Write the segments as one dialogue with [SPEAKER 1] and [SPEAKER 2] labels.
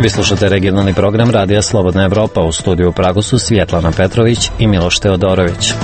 [SPEAKER 1] Vi slušate regionalni program Radija Slobodna Evropa. U studiju u Pragu su Svjetlana Petrović i Miloš Teodorović.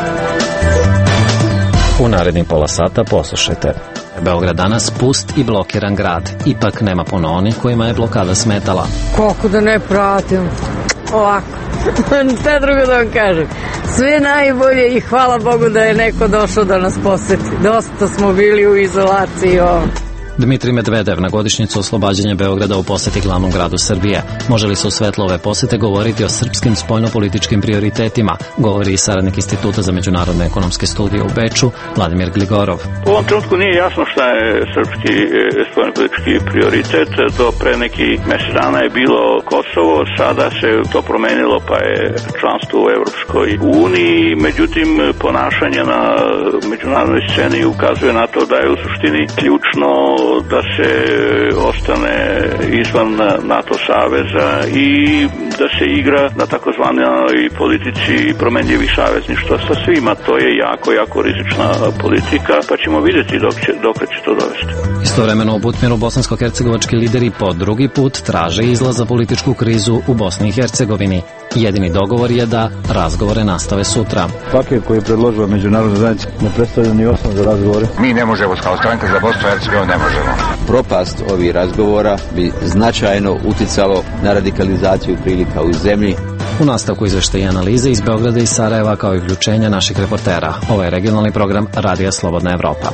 [SPEAKER 1] U narednih pola sata poslušajte. Beograd danas pust i blokiran grad. Ipak nema puno onih kojima je blokada smetala.
[SPEAKER 2] Kako da ne pratim? Ovako. Šta drugo da vam kažem? Sve najbolje i hvala Bogu da je neko došao da nas poseti. Dosta smo bili u izolaciji.
[SPEAKER 1] Dmitrij Medvedev na godišnjicu oslobađanja Beograda u poseti glavnom gradu Srbije. Može li se u svetlu ove posete govoriti o srpskim spoljnopolitičkim prioritetima, govori i saradnik Instituta za međunarodne ekonomske studije u Beču, Vladimir Gligorov.
[SPEAKER 3] U ovom trenutku nije jasno šta je srpski spoljnopolitički prioritet. Do pre nekih mjesec dana je bilo Kosovo, sada se to promenilo pa je članstvo u Evropskoj uniji. Međutim, ponašanje na međunarodnoj sceni ukazuje na to da je u suštini ključno da se ostane izvan NATO saveza i da se igra na takozvanoj politici promenljivih savezništva sa svima. To je jako rizična politika, pa ćemo vidjeti dok će to dovesti.
[SPEAKER 1] Istovremeno u Butmiru bosansko-hercegovački lideri po drugi put traže izlaz za političku krizu u Bosni i Hercegovini. Jedini dogovor je da razgovore nastave sutra.
[SPEAKER 4] Paket koji je predložila međunarodna zajednica ne predstavlja ni osnov za razgovore.
[SPEAKER 5] Mi ne možemo kao stranka za Bosnu i Hercegovinu ne možemo.
[SPEAKER 6] Propast ovih razgovora bi značajno uticalo na radikalizaciju prilika u zemlji.
[SPEAKER 1] U nastavku izveštaja i analize iz Beograda i Sarajeva kao i uključenja naših reportera. Ovo je regionalni program Radija Slobodna Evropa.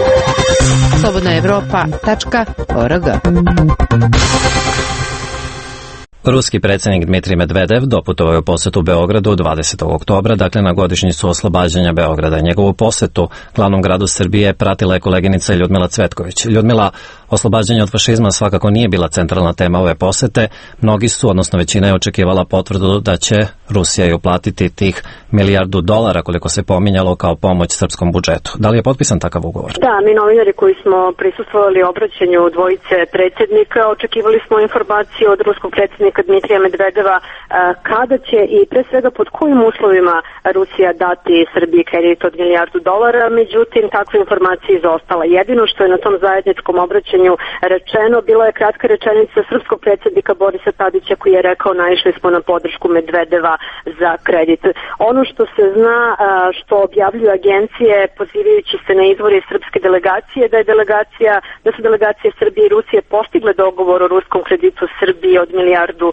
[SPEAKER 7] slobodnaevropa.org.
[SPEAKER 1] Ruski predsjednik Dmitrij Medvedev doputovao je u posetu Beogradu 20. oktobra, dakle na godišnjicu oslobađanja Beograda. Njegovu posetu glavnom gradu Srbije pratila je koleginica Ljudmila Cvetković. Ljudmila, oslobađanje od fašizma svakako nije bila centralna tema ove posete. Mnogi su, odnosno većina je očekivala potvrdu da će Rusija i uplatiti tih $1 milijardu koliko se pominjalo kao pomoć srpskom budžetu. Da li je potpisan takav ugovor?
[SPEAKER 8] Da, mi novinari koji smo prisustvovali obraćanju dvojice predsjednika očekivali smo informaciju od ruskog predsjednika Dmitrija Medvedeva kada će i pre svega pod kojim uslovima Rusija dati Srbiji kredit od $1 milijardu, međutim takva informacija izostala. Jedino što je na tom zajedničkom obraćanju rečeno bila je kratka rečenica srpskog predsjednika Borisa Tadića koji je rekao naišli smo na podršku Medvedeva za kredit. Ono što se zna, što objavljuju agencije pozivajući se na izvore srpske delegacije, da su delegacije Srbije i Rusije postigle dogovor o ruskom kreditu Srbiji od $1 milijardu,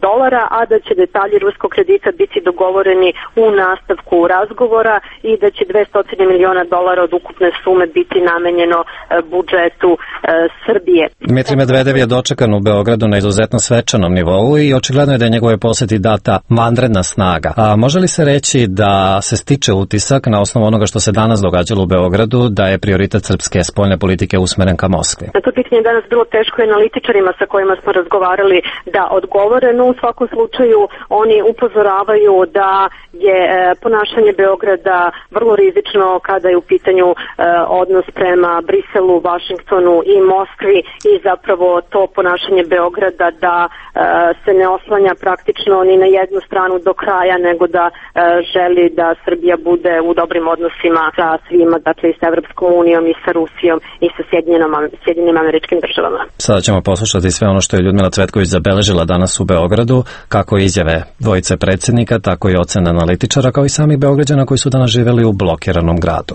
[SPEAKER 8] a da će detalji ruskog kredita biti dogovoreni u nastavku razgovora i da će $200 miliona od ukupne sume biti namenjeno budžetu Srbije.
[SPEAKER 1] Dmitrij Medvedev je dočekan u Beogradu na izuzetno svečanom nivou i očigledno je da je njegove poseti data vanredna snaga. A može li se reći da se stiče utisak na osnovu onoga što se danas događalo u Beogradu da je prioritet srpske spoljne politike usmeren ka Moskvi?
[SPEAKER 8] Na to pitanje danas bilo teško i analitičarima sa kojima smo razgovarali da odgovore, no u svakom slučaju oni upozoravaju da je ponašanje Beograda vrlo rizično kada je u pitanju odnos prema Briselu, Vašingtonu i Moskvi i zapravo to ponašanje Beograda da se ne oslanja praktično ni na jednu stranu do kraja, nego da želi da Srbija bude u dobrim odnosima sa svima, dakle i sa Evropskom unijom i sa Rusijom i sa Sjedinjenim Američkim Državama.
[SPEAKER 1] Sada ćemo poslušati sve ono što je Ljudmila Cvetković zabeležila danas u Beogradu, kako izjave dvojice predsjednika, tako i ocene analitičara, kao i samih Beograđana koji su danas živjeli u blokiranom gradu.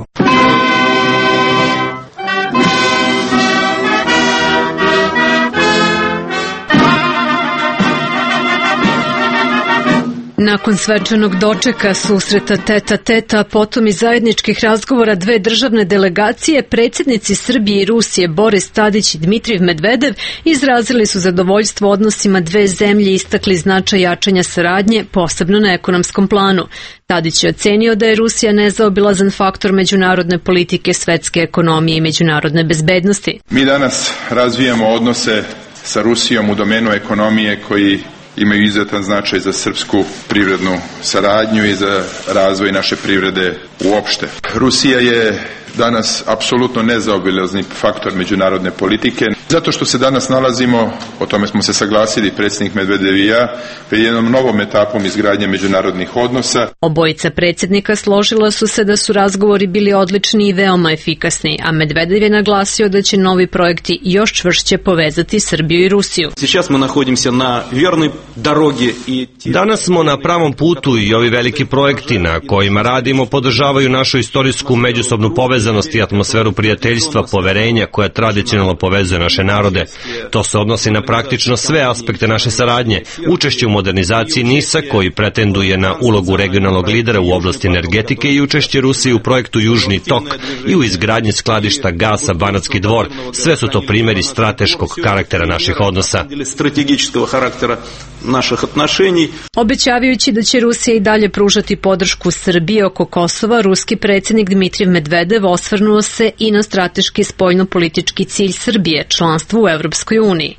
[SPEAKER 9] Nakon svečanog dočeka, susreta teta, potom i zajedničkih razgovora dve državne delegacije, predsjednici Srbije i Rusije Boris Tadić i Dmitrij Medvedev izrazili su zadovoljstvo odnosima dve zemlje i istakli značaj jačanja saradnje, posebno na ekonomskom planu. Tadić je ocenio da je Rusija nezaobilazan faktor međunarodne politike, svetske ekonomije i međunarodne bezbednosti.
[SPEAKER 10] Mi danas razvijamo odnose sa Rusijom u domenu ekonomije koji imaju izuzetan značaj za srpsku privrednu saradnju i za razvoj naše privrede uopšte. Rusija je danas apsolutno nezaobilazni faktor međunarodne politike. Zato što se danas nalazimo, o tome smo se saglasili predsjednik Medvedev i ja, pred jednom novom etapom izgradnje međunarodnih odnosa.
[SPEAKER 9] Obojica predsjednika složila su se da su razgovori bili odlični i veoma efikasni, a Medvedev je naglasio da će novi projekti još čvršće povezati Srbiju i Rusiju.
[SPEAKER 11] Danas smo na pravom putu i ovi veliki projekti na kojima radimo podržavaju našu istorijsku međusobnu povezanost i atmosferu prijateljstva, poverenja koja tradicionalno povezuje naše narode. To se odnosi na praktično sve aspekte naše saradnje, učešće u modernizaciji NIS-a koji pretenduje na ulogu regionalnog lidera u oblasti energetike i učešće Rusije u projektu Južni tok i u izgradnji skladišta gasa Banatski Dvor. Sve su to primjeri strateškog karaktera naših odnosa.
[SPEAKER 9] Obećavajući da će Rusija i dalje pružati podršku Srbiji oko Kosova, ruski predsjednik Dmitrijev Medvedev osvrnuo se i na strateški spoljno-politički cilj Srbije, članstvo u Evropskoj uniji.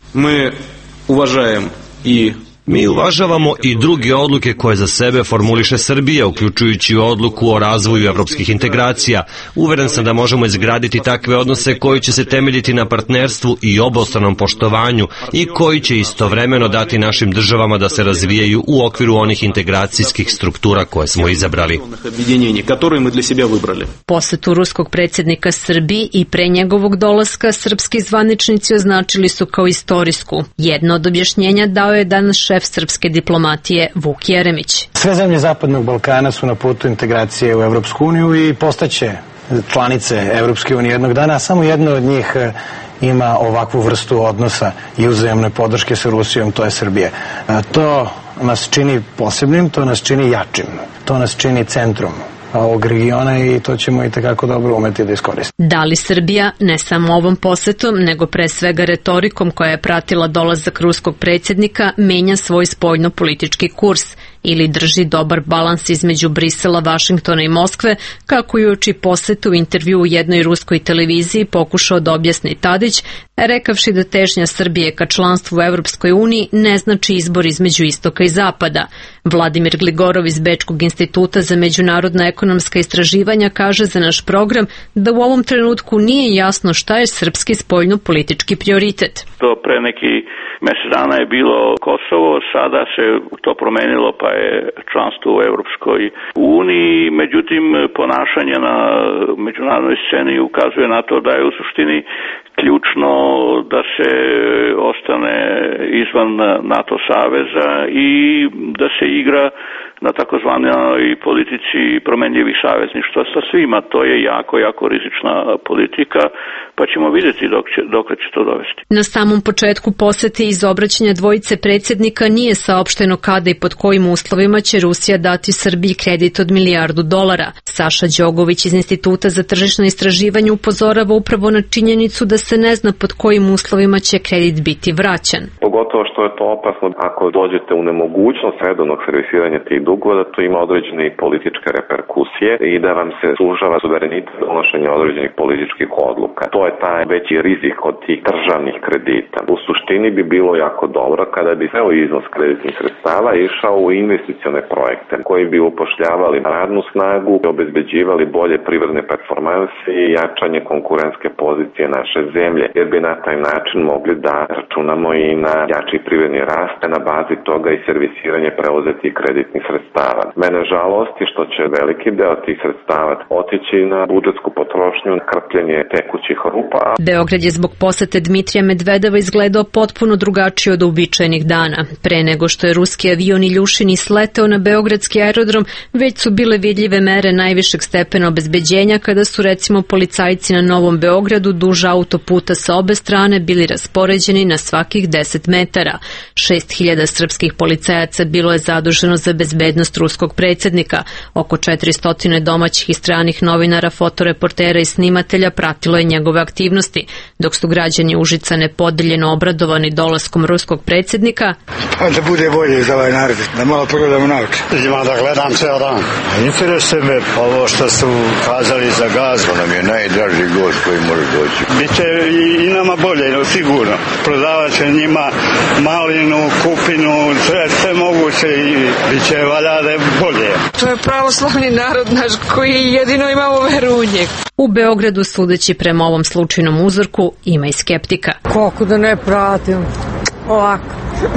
[SPEAKER 11] Mi uvažavamo i druge odluke koje za sebe formuliše Srbija, uključujući odluku o razvoju evropskih integracija. Uveren sam da možemo izgraditi takve odnose koji će se temeljiti na partnerstvu i obostranom poštovanju i koji će istovremeno dati našim državama da se razvijaju u okviru onih integracijskih struktura koje smo izabrali.
[SPEAKER 9] Posetu ruskog predsjednika Srbiji i pre njegovog dolaska srpski zvaničnici označili su kao istorijsku. Jedno od objašnjenja dao je danas šef srpske diplomatije Vuk Jeremić.
[SPEAKER 12] Sve zemlje Zapadnog Balkana su na putu integracije u Evropsku uniju i postaće članice Evropske unije jednog dana, a samo jedna od njih ima ovakvu vrstu odnosa i uzajamne podrške sa Rusijom, to je Srbija. To nas čini posebnim, to nas čini jačim, to nas čini centrom ovog regiona i to ćemo i takako dobro umeti da iskoristimo.
[SPEAKER 9] Da li Srbija, ne samo ovom posetom, nego pre svega retorikom koja je pratila dolazak ruskog predsjednika, menja svoj spoljno-politički kurs ili drži dobar balans između Brisela, Vašingtona i Moskve, kako je uoči posete u intervju u jednoj ruskoj televiziji pokušao da objasni Tadić, rekavši da težnja Srbije ka članstvu u Evropskoj uniji ne znači izbor između istoka i zapada. Vladimir Gligorov iz Bečkog instituta za međunarodna ekonomska istraživanja kaže za naš program da u ovom trenutku nije jasno šta je srpski spoljno-politički prioritet.
[SPEAKER 3] To pre neki mjesec dana je bilo Kosovo, sada se to promenilo pa je članstvo u Europskoj uniji, međutim ponašanje na međunarodnoj sceni ukazuje na to da je u suštini ključno da se ostane izvan NATO saveza i da se igra na takozvanoj politici promenljivih savezništva sa svima. To je jako rizična politika, pa ćemo vidjeti dokle će to dovesti.
[SPEAKER 9] Na samom početku posete iz obraćanja dvojice predsjednika nije saopšteno kada i pod kojim uslovima će Rusija dati Srbiji kredit od $1 milijardu. Saša Đogović iz Instituta za tržišno istraživanje upozorava upravo na činjenicu da se ne zna pod kojim uslovima će kredit biti vraćan.
[SPEAKER 13] Pogotovo što je to opasno ako dođete u nemogućnost redovnog servisiranja tih dugova, da to ima određene i političke reperkusije i da vam se sužava suverenitet donošenja određenih političkih odluka. To je taj veći rizik od tih državnih kredita. U suštini bi bilo jako dobro kada bi ceo iznos kreditnih sredstava išao u investicione projekte koji bi upošljavali radnu snagu, obezbeđivali bolje privredne performanse i jačanje konkurentske pozicije naše zemlje, jer bi na taj način mogli da računamo i na jači privredni rast, na bazi toga i servisiranje preuzetih kreditnih sredstava. Mene žalosti što će veliki deo tih sredstava otići na budžetsku potrošnju, na krpljenje tekućih rupa.
[SPEAKER 9] Beograd je zbog posete Dmitrija Medvedeva izgledao potpuno drugačije od uobičajenih dana. Pre nego što je ruski avion Iljušin sleteo na beogradski aerodrom, već su bile vidljive mere najvišeg stepena obezbeđenja kada su recimo policajci na Novom Beogradu duž autoputa sa obe strane bili raspoređeni na svakih 10 metara. 6.000 srpskih policajaca bilo je zaduženo za bezbednost ruskog predsjednika. Oko 400 domaćih i stranih novinara, fotoreportera i snimatelja pratilo je njegove aktivnosti, dok su građani Užica nepodeljeno obradovani dolaskom ruskog predsjednika.
[SPEAKER 14] Da bude bolje za ovaj narod, da malo pogledamo nauke.
[SPEAKER 15] Ima da gledam ceo dan. Interesuje me
[SPEAKER 4] Ovo što su kazali za gaz, to nam je najdraži gost koji može doći.
[SPEAKER 14] Biće i nama bolje, sigurno. Prodavat će njima malinu, kupinu, sve moguće i biće valjade bolje.
[SPEAKER 15] To je pravoslavni narod naš koji jedino imamo veru u njeg.
[SPEAKER 9] U Beogradu, sudeći prema ovom slučajnom uzorku, ima i skeptika.
[SPEAKER 2] Kako da ne pratim? Ovako.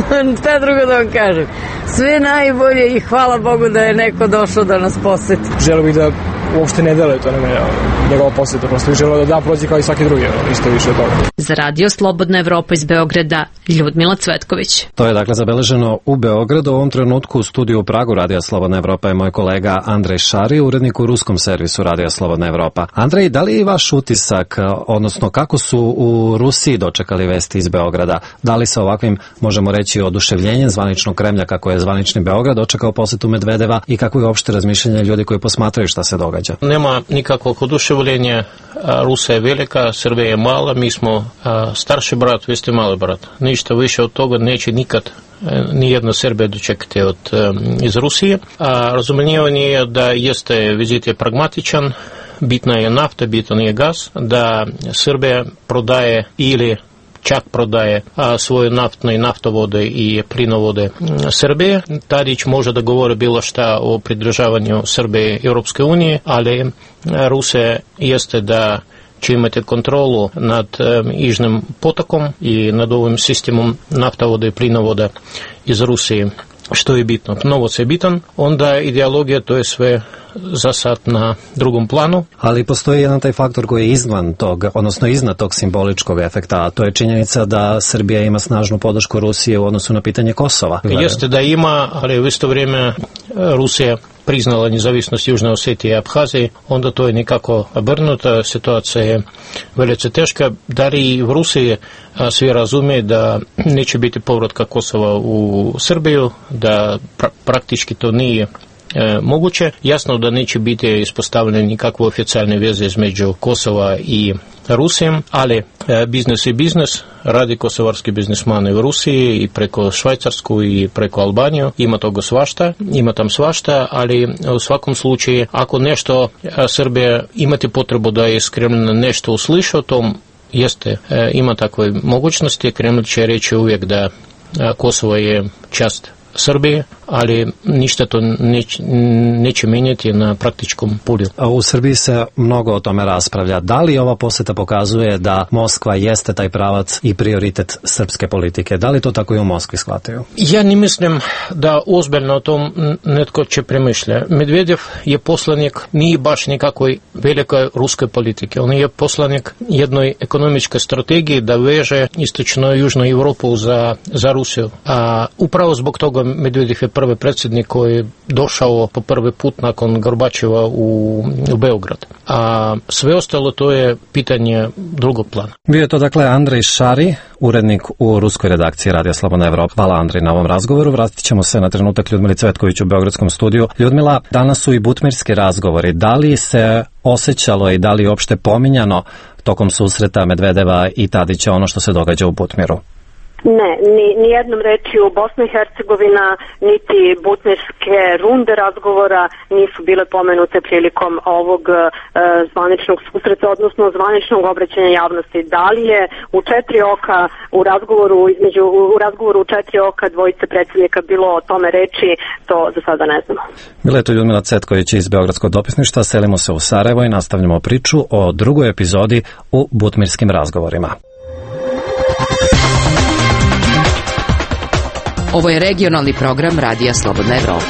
[SPEAKER 2] Šta drugo da vam kažem? Sve najbolje i hvala Bogu da je neko došao da nas poseti.
[SPEAKER 16] Želeo bih da uopšte ne deluje to na mene, njegova poseta. Prosto bih želeo da dan prođe kao i svaki drugi, isto više od toga.
[SPEAKER 9] Za Radio Slobodna Evropa iz Beograda, Ljudmila Cvetković.
[SPEAKER 1] To je dakle zabeleženo u Beogradu. U ovom trenutku u studiju u Pragu Radija Slobodna Evropa je moj kolega Andrej Šari, urednik u ruskom servisu Radija Slobodna Evropa. Andrej, da li je vaš utisak, odnosno kako su u Rusiji dočekali vesti iz Beograda? Da li sa ovakvim, možemo reći, oduševljenjem zvaničnog Kremlja, kako je zvanični Beograd dočekao posetu Medvedeva i kako je uopšte razmišljanje ljudi koji posmatraju šta se događa?
[SPEAKER 17] Nema nikakvog oduševljenja. Rusija je velika, Srbija je mala, mi smo starši brat, vi ste mali brat. Ništa više od toga neće nikad nijedna Srbija dočekati iz Rusije. Razumijevanje je da jeste vizit je pragmatičan, bitna je nafta, bitan je gaz, da Srbija prodaje ili čak prodaje svoje naftne i naftovode i plinovode Srbije. Tadić može da govori bilo šta o pridržavanju Srbije Europske unije, ali Rusija jeste da će imati kontrolu nad Južnim potokom i nad ovim sistemom naftovoda i plinovoda iz Rusije. Što je bitno? Novac je bitan, onda ideologija to je sve za sad na drugom planu.
[SPEAKER 1] Ali postoji jedan taj faktor koji je izvan tog, odnosno iznad tog simboličkog efekta, a to je činjenica da Srbija ima snažnu podršku Rusije u odnosu na pitanje Kosova.
[SPEAKER 17] Jeste da ima, ali u isto vrijeme Rusija priznala nezavisnost Južne Osetije i Abhazije, onda to je nekako obrnuta, situacija je velice teška. Da li i u Rusiji svi razumije da neće biti povratka Kosova u Srbiju, da praktički to nije moguće. Jasno da neće biti ispostavljene nikakve oficijalne veze između Kosova i Rusijom, ali biznes je biznes, radi kosovarski biznismani u Rusiji i preko Švajcarsku i preko Albaniju, ima toga svašta, ima tam svašta, ali u svakom slučaju ako nešto Srbija imati potrebu da je Kremlja nešto usliša o tom, jeste, ima takve mogućnosti, Kremlj će reći uvijek da Kosovo je čast Srbije, ali ništa to neće mijenjati na praktičkom polju.
[SPEAKER 1] U Srbiji se mnogo o tome raspravlja. Da li ova poseta pokazuje da Moskva jeste taj pravac i prioritet srpske politike? Da li to tako i u Moskvi shvataju?
[SPEAKER 17] Ja ne mislim da ozbiljno o tom netko će premišlja. Medvedev je poslanik nije baš nikakvoj velikoj ruskoj politike. On je poslanik jednoj ekonomičkoj strategiji da veže istočno i južnu Evropu za Rusiju. A upravo zbog toga Medvedev je prvi predsjednik koji je došao po prvi put nakon Gorbačeva u Beograd. A sve ostalo to je pitanje drugog plana.
[SPEAKER 1] Bio je to dakle Andrej Šari, urednik u ruskoj redakciji Radija Slobodna Evropa. Hvala Andrej na ovom razgovoru. Vratit ćemo se na trenutak Ljudmili Cvetković u beogradskom studiju. Ljudmila, danas su i butmirski razgovori. Da li se osjećalo i da li uopšte pominjano tokom susreta Medvedeva i Tadića ono što se događa u Butmiru?
[SPEAKER 8] Ne, ni jednom rečju Bosna i Hercegovina, niti butmirske runde razgovora nisu bile pomenute prilikom ovog zvaničnog susreta, odnosno zvaničnog obraćanja javnosti. Da li je u četiri oka u razgovoru u četiri oka dvojice predsjednika bilo o tome reči, to za sada ne znamo.
[SPEAKER 1] Bila je to Ljudmila Cvetković iz Beogradskog dopisništva. Selimo se u Sarajevo i nastavljamo priču o drugoj epizodi u butmirskim razgovorima.
[SPEAKER 7] Ovo je regionalni program Radija Slobodna Evropa.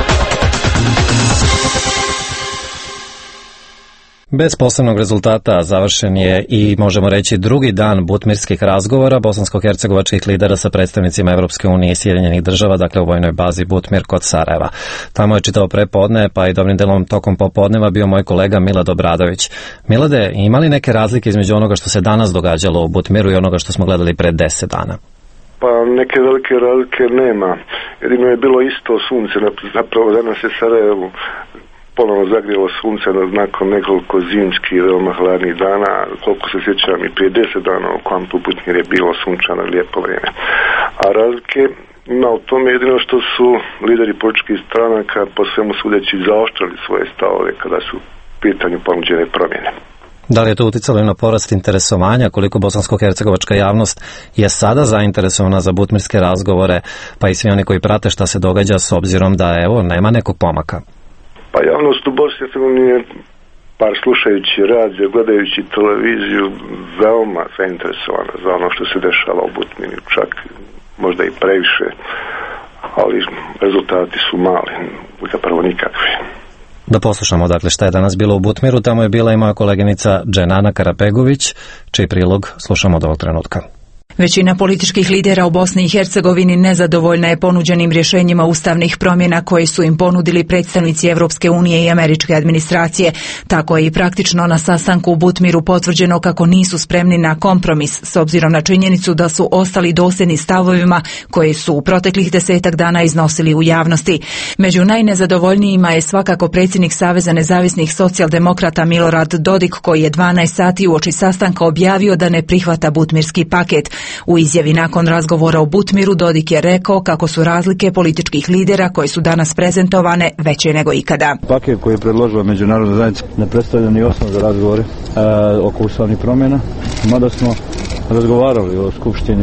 [SPEAKER 1] Bez posebnog rezultata završen je i možemo reći drugi dan butmirskih razgovora bosansko-hercegovačkih lidera sa predstavnicima Evropske unije i Sjedinjenih država, dakle u vojnoj bazi Butmir kod Sarajeva. Tamo je čitao prepodne, pa i dobrim delom tokom popodneva bio moj kolega Milad Obradović. Milade, ima li neke razlike između onoga što se danas događalo u Butmiru i onoga što smo gledali pred 10 dana?
[SPEAKER 18] Pa neke velike razlike nema. Jedino je bilo isto sunce, zapravo danas je Sarajevo ponovno zagrijalo sunce nakon nekoliko zimskih veoma hladnih dana. Koliko se sjećam i prije 10 dana u kampu Butmir je bilo sunčano lijepo vrijeme. A razlike No, u tome jedino što su lideri političkih stranaka po svemu sudeći zaoštrili svoje stavove kada su u pitanju ponuđene promjene.
[SPEAKER 1] Da li je to uticalo i na porast interesovanja, koliko bosansko-hercegovačka javnost je sada zainteresovana za butmirske razgovore, pa i svi oni koji prate šta se događa s obzirom da nema nekog pomaka?
[SPEAKER 18] Pa javnost u Bosni i Hercegovini je, par slušajući radio, gledajući televiziju, veoma zainteresovana za ono što se dešava u Butmiri, čak možda i previše, ali rezultati su mali, zapravo nikakvi.
[SPEAKER 1] Da poslušamo dakle šta je danas bilo u Butmiru, tamo je bila i moja koleginica Dženana Karapegović, čiji prilog slušamo od ovog trenutka.
[SPEAKER 19] Većina političkih lidera u Bosni i Hercegovini nezadovoljna je ponuđenim rješenjima ustavnih promjena koje su im ponudili predstavnici Evropske unije i američke administracije. Tako je i praktično na sastanku u Butmiru potvrđeno kako nisu spremni na kompromis s obzirom na činjenicu da su ostali dosljedni stavovima koje su u proteklih 10 dana iznosili u javnosti. Među najnezadovoljnijima je svakako predsjednik Saveza nezavisnih socijaldemokrata Milorad Dodik, koji je 12 sati uoči sastanka objavio da ne prihvata butmirski paket. U izjavi nakon razgovora u Butmiru Dodik je rekao kako su razlike političkih lidera koje su danas prezentovane veće nego ikada.
[SPEAKER 20] Paket koji je predložila međunarodna zajednica ne predstavlja ni osnov za razgovore oko ustavnih promjena, mada smo razgovarali o skupštini,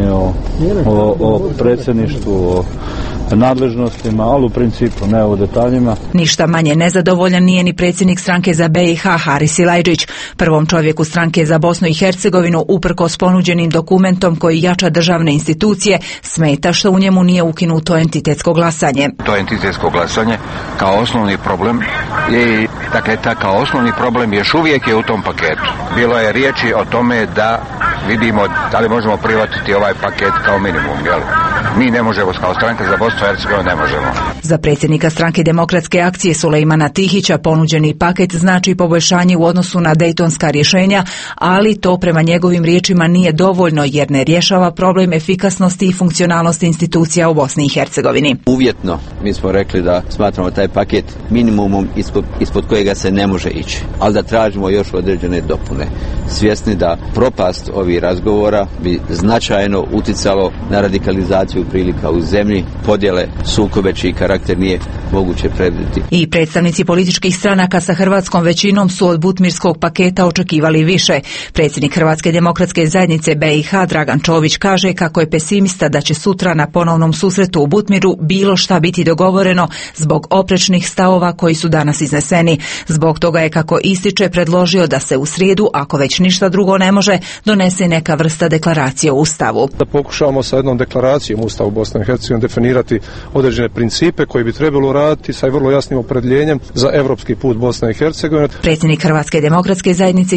[SPEAKER 20] o predsjedništvu, o nadležnostima, ali u principu ne o detaljima.
[SPEAKER 19] Ništa manje nezadovoljan nije ni predsjednik stranke za BiH Haris Silajdžić, prvom čovjeku stranke za Bosnu i Hercegovinu, uprkos ponuđenim dokumentom koji jača državne institucije, smeta što u njemu nije ukinuto entitetsko glasanje.
[SPEAKER 5] To entitetsko glasanje kao osnovni problem je, dakle, kao osnovni problem još uvijek je u tom paketu. Bilo je riječi o tome da vidimo da li možemo prihvatiti ovaj paket kao minimum, jel? Mi ne možemo, kao stranka za Bosnu i Hercegovinu ne možemo.
[SPEAKER 19] Za predsjednika stranke Demokratske akcije Sulejmana Tihića ponuđeni paket znači poboljšanje u odnosu na dejtonska rješenja, ali to prema njegovim riječima nije dovoljno jer ne rješava problem efikasnosti i funkcionalnosti institucija u Bosni i Hercegovini.
[SPEAKER 6] Uvjetno mi smo rekli da smatramo taj paket minimumom ispod kojega se ne može ići, ali da tražimo još određene dopune. Svjesni da propast ovih razgovora bi značajno uticalo na radikalizaciju prilika u zemlji, podjele, sukobe čiji karakter nije moguće predvidjeti.
[SPEAKER 19] I predstavnici političkih stranaka sa hrvatskom većinom su od butmirskog paketa očekivali više. Predsjednik Hrvatske demokratske zajednice BiH Dragan Čović kaže kako je pesimista da će sutra na ponovnom susretu u Butmiru bilo šta biti dogovoreno zbog oprečnih stavova koji su danas izneseni. Zbog toga je, kako ističe, predložio da se u srijedu, ako već ništa drugo ne može, donese neka vrsta deklaracije u Ustavu.
[SPEAKER 21] Da pokušavamo sa jednom deklaracijom Ustavu Bosne i Hercegovine definirati određene principe koji bi trebalo raditi sa vrlo jasnim opredjeljenjem za evropski put Bosne i Hercegovine.
[SPEAKER 19] Predsjednik Hrvatske demokratske zajednice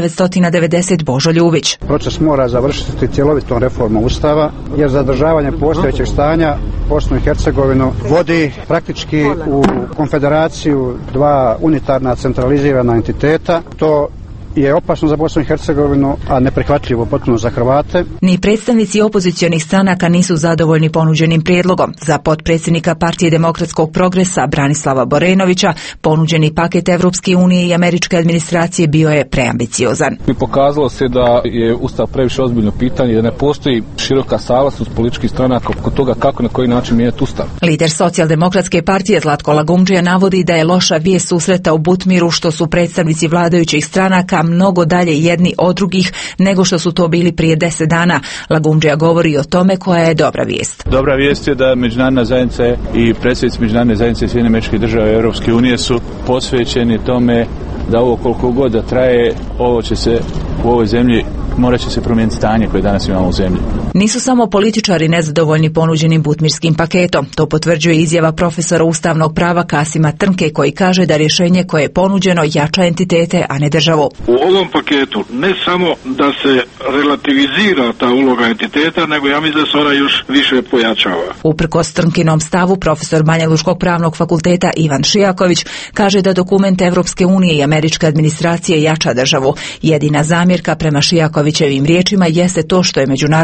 [SPEAKER 19] 1990 Božo Ljubić.
[SPEAKER 22] Proces mora završiti cjelovitom reformom Ustava, jer zadržavanje postojećeg stanja Bosnu i Hercegovinu vodi praktički u konfederaciju dva unitarna centralizirana entiteta. To je opasno za Bosnu i Hercegovinu, a neprihvatljivo potpuno za Hrvate.
[SPEAKER 19] Ni predstavnici opozicionih stranaka nisu zadovoljni ponuđenim prijedlogom. Za potpredsjednika Partije demokratskog progresa Branislava Borenovića ponuđeni paket Evropske unije i američke administracije bio je preambiciozan.
[SPEAKER 23] I pokazalo se da je Ustav previše ozbiljno pitanje, da ne postoji široka saglasnost političkih stranaka oko toga kako na koji način mijenjati Ustav.
[SPEAKER 19] Lider Socijaldemokratske partije Zlatko Lagumdžija navodi da je loša vijest susreta u Butmiru što su predstavnici vladajućih stranaka mnogo dalje jedni od drugih nego što su to bili prije 10 dana. Lagumdžija govori o tome koja je dobra vijest.
[SPEAKER 23] Dobra vijest je da međunarodna zajednica i predsjednici međunarodne zajednice Sjedinjenih Američkih Država i Europske unije su posvećeni tome da ovo koliko god da traje, ovo će se u ovoj zemlji morat će se promijeniti stanje koje danas imamo u zemlji.
[SPEAKER 19] Nisu samo političari nezadovoljni ponuđenim butmirskim paketom. To potvrđuje izjava profesora ustavnog prava Kasima Trnke, koji kaže da rješenje koje je ponuđeno jača entitete, a ne državu.
[SPEAKER 24] U ovom paketu ne samo da se relativizira ta uloga entiteta, nego ja mislim da se ona još više pojačava.
[SPEAKER 19] Uprkos Trnkinom stavu, profesor Banjaluškog pravnog fakulteta Ivan Šijaković kaže da dokument Evropske unije i američke administracije jača državu. Jedina zamjerka prema Šijakovićevim riječima jeste to što je međunarodna zajednica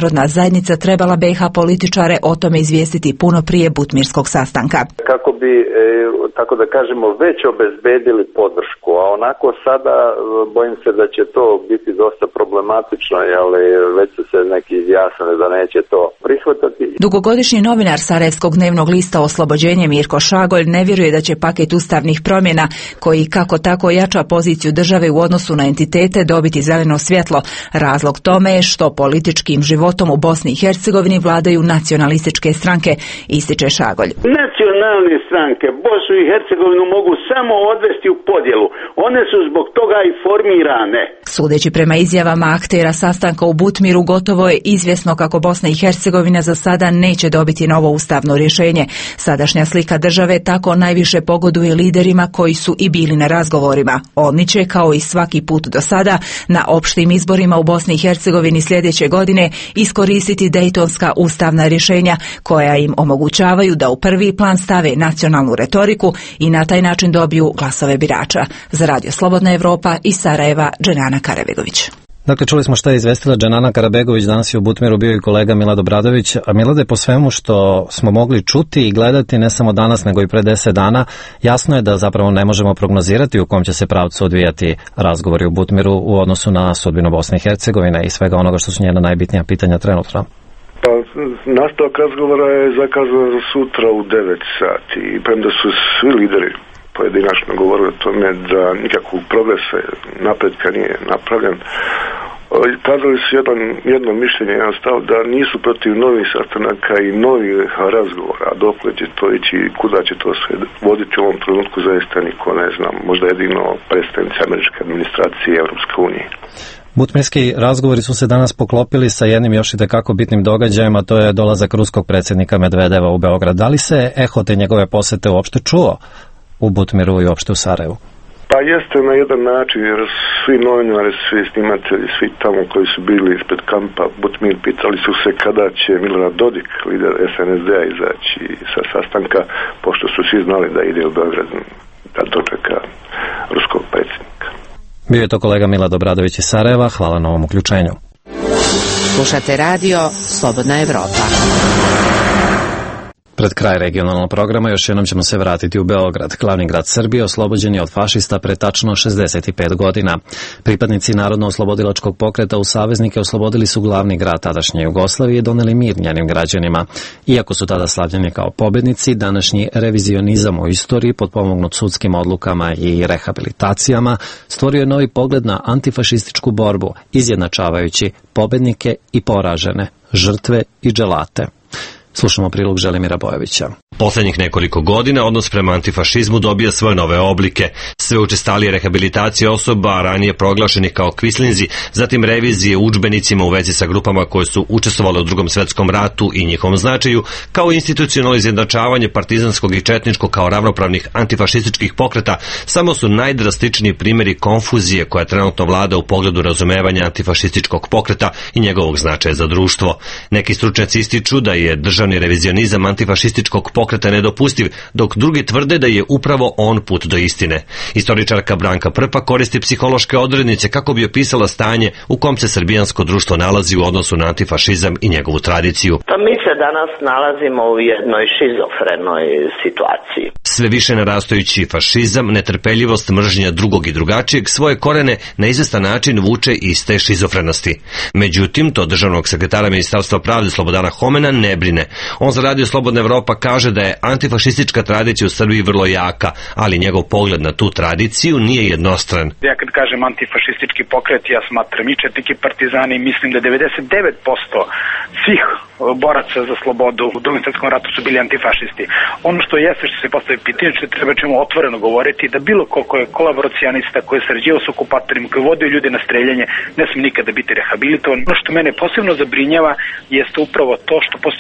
[SPEAKER 19] zajednica trebala BiH političare o tome izvijestiti puno prije butmirskog sastanka.
[SPEAKER 3] Kako bi, tako da kažemo, već obezbedili podršku, a onako sada bojim se da će to biti dosta problematično, ali već su se neki izjasnili da neće to prihvatati.
[SPEAKER 19] Dugogodišnji novinar Sarajevskog dnevnog lista Oslobođenje Mirko Šagolj ne vjeruje da će paket ustavnih promjena, koji kako tako jača poziciju države u odnosu na entitete, dobiti zeleno svjetlo. Razlog tome je što političkim životom u Bosni i Hercegovini vladaju nacionalističke stranke, ističe Šagolj.
[SPEAKER 10] Nacionalne stranke Bosnu i Hercegovinu mogu samo odvesti u podjelu. One su zbog toga i formirane.
[SPEAKER 19] Sudeći prema izjavama aktera sastanka u Butmiru, gotovo je izvjesno kako Bosna i Hercegovina za sada neće dobiti novo ustavno rješenje. Sadašnja slika države tako najviše pogoduje liderima koji su i bili na razgovorima. Oni će, kao i svaki put do sada, na opštim izborima u Bosni i Hercegovini sljedeće godine iskoristiti dejtonska ustavna rješenja koja im omogućavaju da u prvi plan stave nacionalnu retoriku i na taj način dobiju glasove birača. Za Radio Slobodna Evropa iz Sarajeva, Dženana Karabegović.
[SPEAKER 1] Dakle, čuli smo šta je izvestila Dženana Karabegović, danas je u Butmiru bio i kolega Milad Obradović. A Milade, po svemu što smo mogli čuti i gledati, ne samo danas nego i pre 10 dana, jasno je da zapravo ne možemo prognozirati u kom će se pravcu odvijati razgovori u Butmiru u odnosu na sudbinu Bosne i Hercegovine i svega onoga što su njena najbitnija pitanja trenutno.
[SPEAKER 18] Pa, nastavak razgovora je zakazan za sutra u 9 sati i premda su svi lideri pojedinačno govorili o tome da nikakvog progresa napretka nije napravljen, kazali su jedno mišljenje, jedan stav da nisu protiv novih sastanaka i novih razgovora, a dokle će to ići i kuda će to sve voditi u ovom trenutku zaista niko ne zna, možda jedino predstavnici američke administracije i Europske unije.
[SPEAKER 1] Butmirski razgovori su se danas poklopili sa jednim još i tekako bitnim događajem, a to je dolazak ruskog predsjednika Medvedeva u Beograd. Da li se eho te njegove posete uopšte čuo u Butmiru i uopšte u Sarajevu?
[SPEAKER 18] Pa jeste na jedan način, jer svi novinari, svi snimatelji, svi tamo koji su bili ispred kampa Butmir pitali su se kada će Milorad Dodik, lider SNSD-a, izaći sa sastanka, pošto su svi znali da ide u Beograd da dočeka ruskog predsjednika.
[SPEAKER 1] Bio je to kolega Milad Obradović iz Sarajeva, hvala na ovom uključenju.
[SPEAKER 7] Slušate radio Slobodna Evropa.
[SPEAKER 1] Pred kraj regionalnog programa još jednom ćemo se vratiti u Beograd. Glavni grad Srbije oslobođen je od fašista pre tačno 65 godina. Pripadnici Narodno-oslobodilačkog pokreta u saveznike oslobodili su glavni grad tadašnje Jugoslavije i doneli mir njenim građanima. Iako su tada slavljeni kao pobednici, današnji revizionizam u istoriji, potpomognut sudskim odlukama i rehabilitacijama, stvorio je novi pogled na antifašističku borbu, izjednačavajući pobednike i poražene, žrtve i dželate. Slušamo prilog Želimira Bojovića.
[SPEAKER 11] Poslednjih nekoliko godina odnos prema antifašizmu dobija svoje nove oblike. Sve učestalije rehabilitacije osoba ranije proglašenih kao kvislinzi, zatim revizije udžbenicima u vezi sa grupama koje su učestvovale u Drugom svetskom ratu i njihovom značaju, kao institucionalno izjednačavanje partizanskog i četničkog kao ravnopravnih antifašističkih pokreta, samo su najdrastičniji primjeri konfuzije koja trenutno vlada u pogledu razumevanja antifašističkog pokreta i njegovog značaja za društvo. Neki stručnjaci ističu da je državni revizionizam antifašističkog pokreta nedopustiv, dok drugi tvrde da je upravo on put do istine. Istoričarka Branka Prpa koristi psihološke odrednice kako bi opisala stanje u kom se srbijansko društvo nalazi u odnosu na antifašizam i njegovu tradiciju.
[SPEAKER 12] Pa mi se danas nalazimo u jednoj šizofrenoj situaciji.
[SPEAKER 11] Sve više narastajući fašizam, netrpeljivost, mržnja drugog i drugačijeg svoje korene na izvestan način vuče iz te šizofrenosti. Međutim, to državnog sekretara Ministarstva pravde Slobodana Homena ne brine. On za Radio Slobodna Evropa kaže da je antifašistička tradicija u Srbiji vrlo jaka, ali njegov pogled na tu tradiciju nije jednostran.
[SPEAKER 25] Ja kad kažem antifašistički pokret, ja smatram i četnike i partizani, mislim da 99% svih boraca za slobodu u Drugom svetskom ratu su bili antifašisti. Ono što jeste što se postavi pitanje, što treba ćemo otvoreno govoriti, da bilo ko je kolaboracionista, ko je sarađivao s okupatorima, koji je vodio ljude na streljanje, ne smije nikada biti rehabilitovan. Ono što mene posebno zabrinjava jeste upravo to što postoje mladi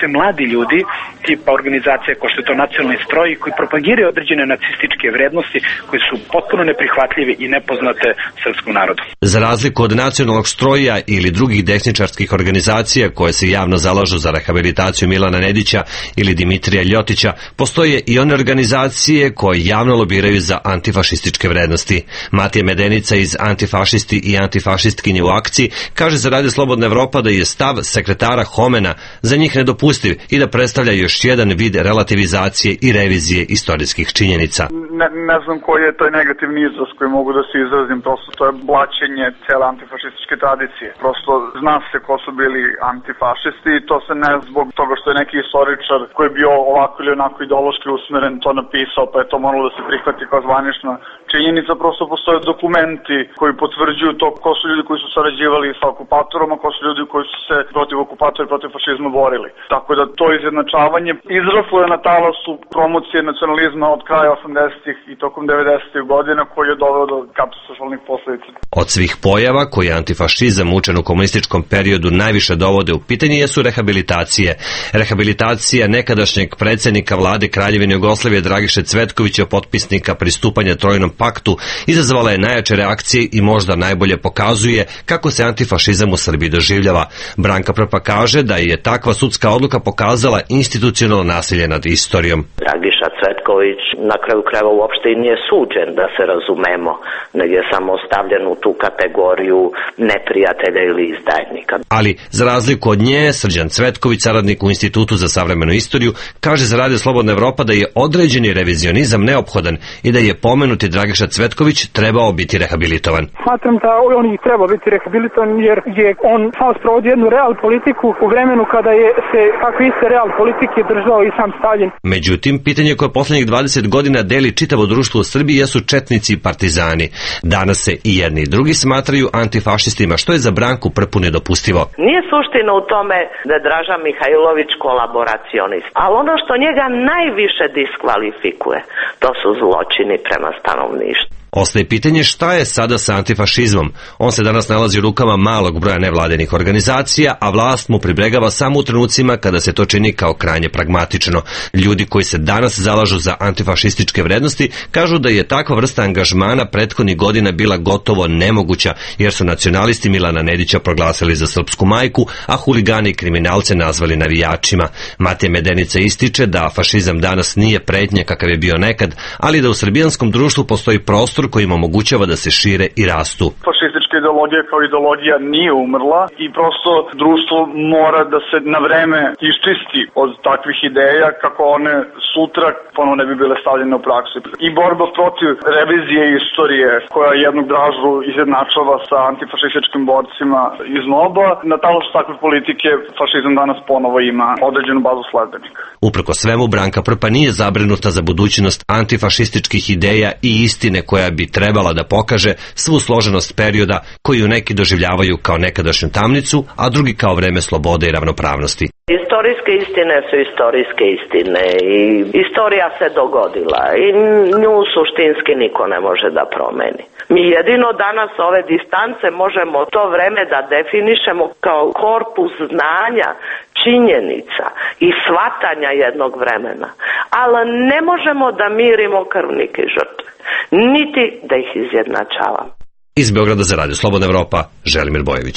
[SPEAKER 25] isti ljudi, tipa organizacije kao što je to Nacionalni stroj, koji propagiraju određene nacističke vrednosti koje su potpuno neprihvatljive i nepoznate srpskom narodu.
[SPEAKER 11] Za razliku od Nacionalnog stroja ili drugih desničarskih organizacija koje se javno zalažu za rehabilitaciju Milana Nedića ili Dimitrija Ljotića, postoje i one organizacije koje javno lobiraju za antifašističke vrednosti. Matija Medenica iz Antifašisti i antifašistkinje u akciji kaže za Radio Slobodna Evropa da je stav sekretara Homena za njih nedopustiv i da predstavlja još jedan vid relativizacije i revizije istorijskih činjenica.
[SPEAKER 2] Ne znam koji je taj negativni izraz koji mogu da se izrazim, prosto to je blaćenje cele antifašističke tradicije. Prosto zna se ko su bili antifašisti i to se ne zbog toga što je neki istoričar koji je bio ovako ili onako ideološki usmeren to napisao, pa je to moralo da se prihvati kao zvanična činjenica. Prosto postoje dokumenti koji potvrđuju to ko su ljudi koji su sarađivali sa okupatorom, a ko su ljudi koji su se protiv okupatora i protiv fašizma borili. Tako da to izjednačavanje izraslo je na talasu promocije nacionalizma od kraja 80-ih i tokom 90-ih godina koji je doveo do katastrofalnih posledica.
[SPEAKER 11] Od svih pojava koje antifašizam učen u komunističkom periodu najviše dovode u pitanje jesu rehabilitacije. Rehabilitacija nekadašnjeg predsjednika vlade Kraljevine Jugoslavije Dragiše Cvetkovića, potpisnika pristupanja Trojnom paktu, izazvala je najjače reakcije i možda najbolje pokazuje kako se antifašizam u Srbiji doživljava. Branka Prpa kaže da je takva sudska odluka pokazala institucionalno nasilje nad istorijom.
[SPEAKER 12] Dragiša Cvetković na kraju krajeva uopšte i nije suđen, da se razumemo, nego je samo stavljen u tu kategoriju neprijatelja ili izdajnika.
[SPEAKER 11] Ali, za razliku od nje, Srđan Cvetković, saradnik u Institutu za savremenu istoriju, kaže za Radio Slobodna Evropa da je određeni revizionizam neophodan i da je pomenuti Dragiša Cvetković trebao biti rehabilitovan.
[SPEAKER 4] Smatram da on i treba biti rehabilitovan jer je on samo sprovodi jednu real politiku u vremenu kada je se takve iste real politike držao i sam Stalin.
[SPEAKER 11] Međutim, pitanje koje poslednjih 20 godina deli čitavo društvo u Srbiji jesu četnici i partizani. Danas se i jedni i drugi smatraju antifašistima, što je za Branku Prpu nedopustivo.
[SPEAKER 12] Nije suština u tome da je Draža Mihajlović kolaboracionist, ali ono što njega najviše diskvalifikuje, to su zločini prema stanovništvu.
[SPEAKER 11] Ostaje pitanje šta je sada sa antifašizmom. On se danas nalazi u rukama malog broja nevladinih organizacija, a vlast mu pribegava samo u trenucima kada se to čini kao krajnje pragmatično. Ljudi koji se danas zalažu za antifašističke vrednosti kažu da je takva vrsta angažmana prethodnih godina bila gotovo nemoguća, jer su nacionalisti Milana Nedića proglasili za srpsku majku, a huligani i kriminalce nazvali navijačima. Matija Medenica ističe da fašizam danas nije pretnja kakav je bio nekad, ali da u srbijanskom društvu postoji prostor koji im omogućava da se šire i rastu.
[SPEAKER 2] Fašistička ideologija kao ideologija nije umrla i prosto društvo mora da se na vreme iščisti od takvih ideja kako one sutra ponovno ne bi bile stavljene u praksu. I borba protiv revizije istorije koja jednog Dražu izjednačava sa antifašističkim borcima iz NOB-a, na talasu takve politike fašizam danas ponovo ima određenu bazu sledbenika.
[SPEAKER 11] Uprko svemu, Branka Prpa nije zabrinuta za budućnost antifašističkih ideja i istine koja bi trebala da pokaže svu složenost perioda koju neki doživljavaju kao nekadašnju tamnicu, a drugi kao vreme slobode i ravnopravnosti.
[SPEAKER 12] Istorijske istine su istorijske istine i istorija se dogodila i nju suštinski niko ne može da promeni. Mi jedino danas ove distance možemo to vreme da definišemo kao korpus znanja, činjenica i shvatanja jednog vremena, ali ne možemo da mirimo krvnike i žrtve, niti da ih izjednačavamo.
[SPEAKER 11] Iz Beograda za Radio Slobodna Evropa, Želimir Bojević.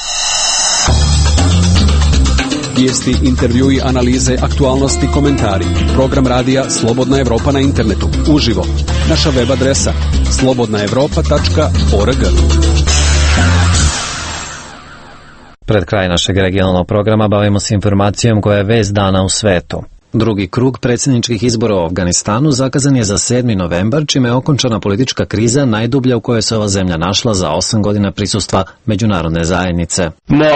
[SPEAKER 13] Vijesti, intervjui, analize, aktualnosti, komentari. Program radija Slobodna Evropa na internetu. Uživo. Naša web adresa slobodnaevropa.org.
[SPEAKER 1] Pred kraj našeg regionalnog programa bavimo se informacijom koja je vest dana u svetu. Drugi krug predsjedničkih izbora u Afganistanu zakazan je za 7. novembar, čime je okončana politička kriza najdublja u kojoj se ova zemlja našla za 8 godina prisustva međunarodne zajednice.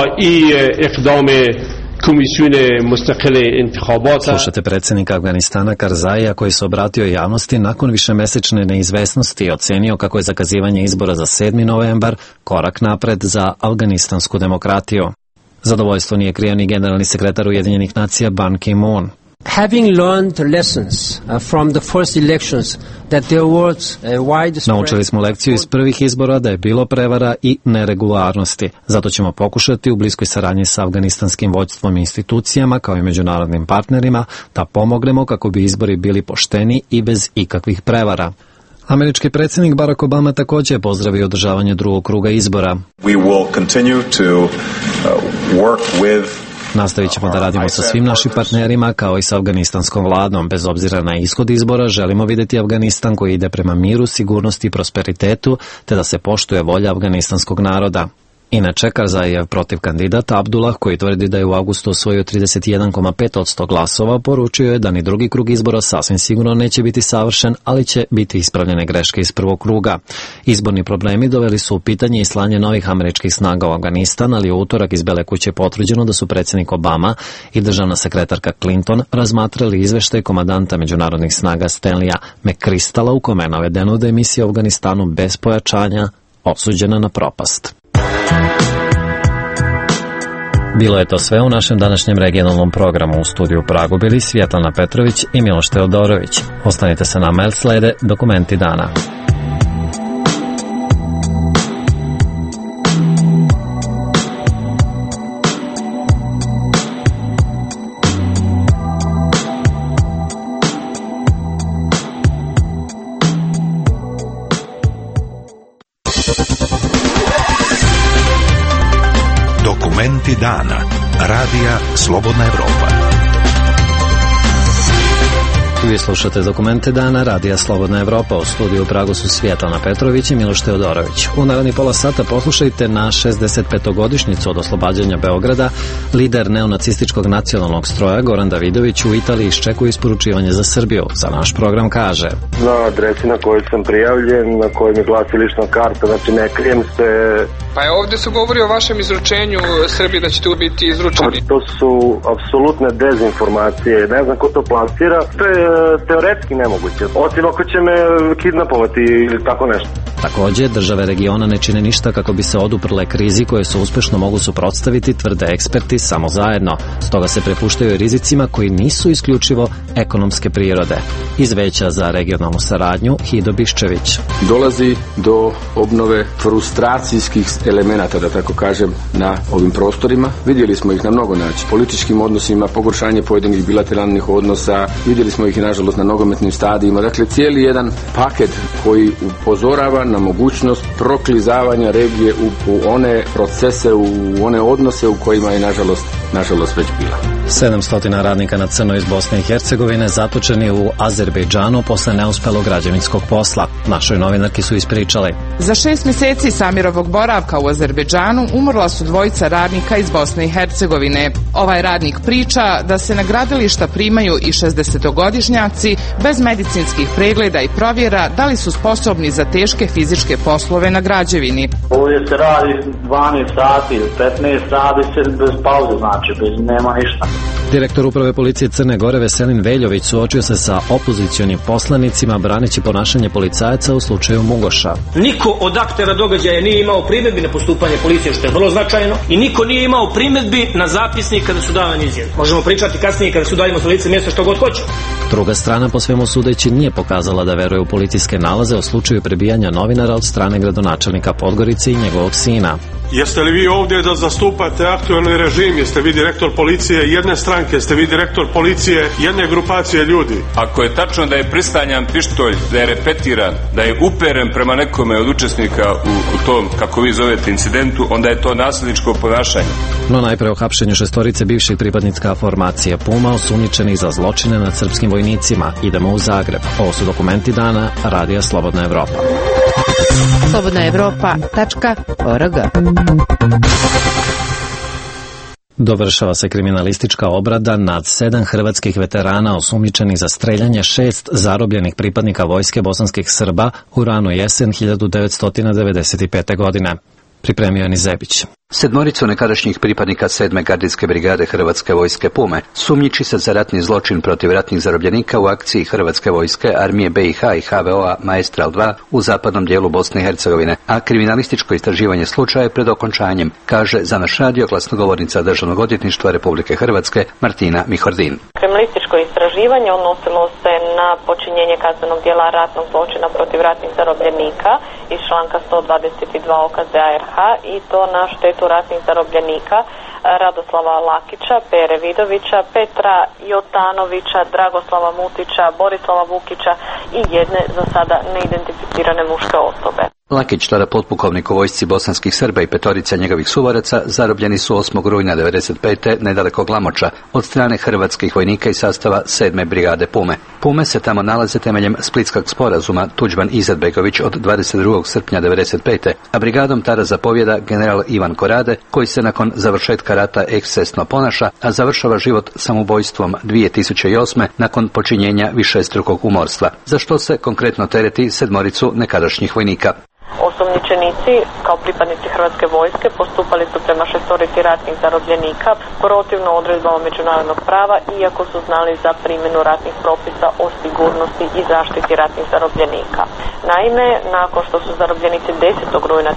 [SPEAKER 1] Slušate predsjednika Afganistana Karzaija koji se obratio javnosti nakon višemesečne neizvesnosti i ocenio kako je zakazivanje izbora za 7. novembar korak napred za afganistansku demokratiju. Zadovoljstvo nije krio ni generalni sekretar Ujedinjenih nacija Ban Ki-moon.
[SPEAKER 9] Having learned lessons from the first elections that there was a widespread...
[SPEAKER 1] Naučili smo lekciju iz prvih izbora da je bilo prevara i neregularnosti. Zato ćemo pokušati u bliskoj saradnji sa afganistanskim vođstvom i institucijama kao i međunarodnim partnerima da pomognemo kako bi izbori bili pošteni i bez ikakvih prevara. Američki predsjednik Barack Obama također je pozdravio održavanje drugog kruga izbora.
[SPEAKER 14] We will continue to work with
[SPEAKER 1] Nastavit ćemo da radimo sa svim našim partnerima kao i sa afganistanskom vladom. Bez obzira na ishod izbora želimo vidjeti Afganistan koji ide prema miru, sigurnosti i prosperitetu te da se poštuje volja afganistanskog naroda. Inače, Karzajev protiv kandidat Abdullah, koji tvrdi da je u avgustu osvojio 31,5% glasova, poručio je da ni drugi krug izbora sasvim sigurno neće biti savršen, ali će biti ispravljene greške iz prvog kruga. Izborni problemi doveli su u pitanje i slanje novih američkih snaga u Afganistan, ali u utorak iz Bele kuće potvrđeno da su predsjednik Obama i državna sekretarka Clinton razmatrali izveštaj komandanta međunarodnih snaga Stanleya McChrystala u kome je navedeno da je misija u Afganistanu bez pojačanja osuđena na propast. Bilo je to sve u našem današnjem regionalnom programu. U studiju u Pragu bili Svjetlana Petrović i Miloš Teodorović. Ostanite sa nama jer slede dokumenti dana.
[SPEAKER 15] Dokumenti dana. Radija Slobodna Evropa.
[SPEAKER 1] Vi slušate Dokumente dana Radija Slobodna Evropa. U studiju u Pragu su Svjetlana Petrović i Miloš Teodorović. U naredni pola sata poslušajte na 65. od oslobađanja Beograda. Lider neonacističkog nacionalnog stroja Goran Davidović u Italiji iščekuje isporučivanje za Srbiju. Za naš program kaže:
[SPEAKER 16] na adresi na kojoj sam prijavljen, na kojoj mi glasi lična karta, znači ne krijem se.
[SPEAKER 17] Pa je ovdje se govori o vašem izručenju Srbiji da ćete biti izručeni.
[SPEAKER 16] To su apsolutne dezinformacije. Ne znam ko to plasira. To je teoretski nemoguće. Osim ako će me kidnapovati ili tako nešto.
[SPEAKER 1] Također, države regiona ne čine ništa kako bi se oduprle krizi koje se uspješno mogu suprotstaviti, tvrde eksperti, samo zajedno. Stoga se prepuštaju rizicima koji nisu isključivo ekonomske prirode. Iz Veća za regionalnu saradnju Hido Biščević.
[SPEAKER 26] Dolazi do obnove frustracijskih elemenata, da tako kažem, na ovim prostorima. Vidjeli smo ih na mnogo načina. Političkim odnosima, pogoršanje pojedinih bilateralnih odnosa, vidjeli smo ih i nažalost na nogometnim stadijima. Dakle, cijeli jedan paket koji upozorava na mogućnost proklizavanja regije u one procese, u one odnose u kojima je nažalost već bila.
[SPEAKER 1] 700 radnika na crno iz Bosne i Hercegovine zatočeni u Azerbejdžanu posle neuspelog građevinskog posla. Našoj novinarki su ispričali:
[SPEAKER 27] za 6 mjeseci Samirovog boravka u Azerbejdžanu umrla su dvojica radnika iz Bosne i Hercegovine. Ovaj radnik priča da se na gradilišta primaju i 60-godišnjaci bez medicinskih pregleda i provjera da li su sposobni za teške fizičke poslove na građevini.
[SPEAKER 28] Ovdje se radi 12 sati, 15 radi se bez pauze, znači nema ništa.
[SPEAKER 1] Direktor uprave policije Crne Gore Veselin Veljović suočio se sa opozicionim poslanicima braneći ponašanje policajaca u slučaju Mugoša.
[SPEAKER 29] Niko od aktera događaja nije imao primjedbi na postupanje policije, što je vrlo značajno, i niko nije imao primjedbi na zapisnik kada su davani izjave. Možemo pričati kasnije kada su daljimo sa lice mjesta što god hoće.
[SPEAKER 1] Druga strana, po svemu sudeći, nije pokazala da veruje u policijske nalaze u slučaju prebijanja novinara od strane gradonačelnika Podgorice i njegovog sina.
[SPEAKER 30] Jeste li vi ovdje da zastupate aktualni režim? Jeste vi direktor policije jedne stranke? Jeste vi direktor policije jedne grupacije ljudi?
[SPEAKER 31] Ako je tačno da je pristanjan pištolj, da je repetiran, da je uperen prema nekome od učesnika u tom, kako vi zovete, incidentu, onda je to nasilničko ponašanje.
[SPEAKER 1] No najpre o hapšenju 6 bivših pripadnika formacije Puma osumnjičenih za zločine nad srpskim vojnicima. Idemo u Zagreb. Ovo su dokumenti dana Radija Slobodna Evropa.
[SPEAKER 7] slobodnaevropa.org.
[SPEAKER 1] Dovršava se kriminalistička obrada nad 7 hrvatskih veterana osumnjičenih za streljanje 6 zarobljenih pripadnika vojske bosanskih Srba u ranu jesen 1995. godine. Pripremio je Nizebić.
[SPEAKER 3] Sedmoricu nekadašnjih pripadnika 7. gardijske brigade Hrvatske vojske Pume sumnjiči se za ratni zločin protiv ratnih zarobljenika u akciji Hrvatske vojske, Armije BiH i HVO-a Maestral 2 u zapadnom dijelu Bosne i Hercegovine, a kriminalističko istraživanje slučaja je pred okončanjem, kaže za naš radio glasnogovornica Državnog odvjetništva Republike Hrvatske Martina Mihordin.
[SPEAKER 5] Kriminalističko istraživanje odnosilo se na počinjenje kaznenog djela ratnog zločina protiv ratnih zarobljenika iz članka 122 OKZ RH i to na štetu ratnih zarobljenika Radoslava Lakića, Pere Vidovića, Petra Jotanovića, Dragoslava Mutića, Borislava Vukića i jedne za sada neidentificirane muške osobe.
[SPEAKER 3] Lakić, tada potpukovnik u vojsci bosanskih Srba i petorica njegovih suvoraca, zarobljeni su 8. rujna 1995. nedaleko Glamoča od strane hrvatskih vojnika iz sastava 7. brigade Pume. Pume se tamo nalaze temeljem Splitskog sporazuma Tuđman Izetbegović od 22. srpnja 1995. a brigadom tada zapovjeda general Ivan Korade, koji se nakon završetka rata ekscesno ponaša, a završava život samoubojstvom 2008. nakon počinjenja višestrukog umorstva, za što se konkretno tereti sedmoricu nekadašnjih vojnika.
[SPEAKER 5] Osumnjičenici, kao pripadnici Hrvatske vojske, postupali su prema šestorici ratnih zarobljenika protivno odredbama međunarodnog prava, iako su znali za primjenu ratnih propisa o sigurnosti i zaštiti ratnih zarobljenika. Naime, nakon što su zarobljenici 10. rujna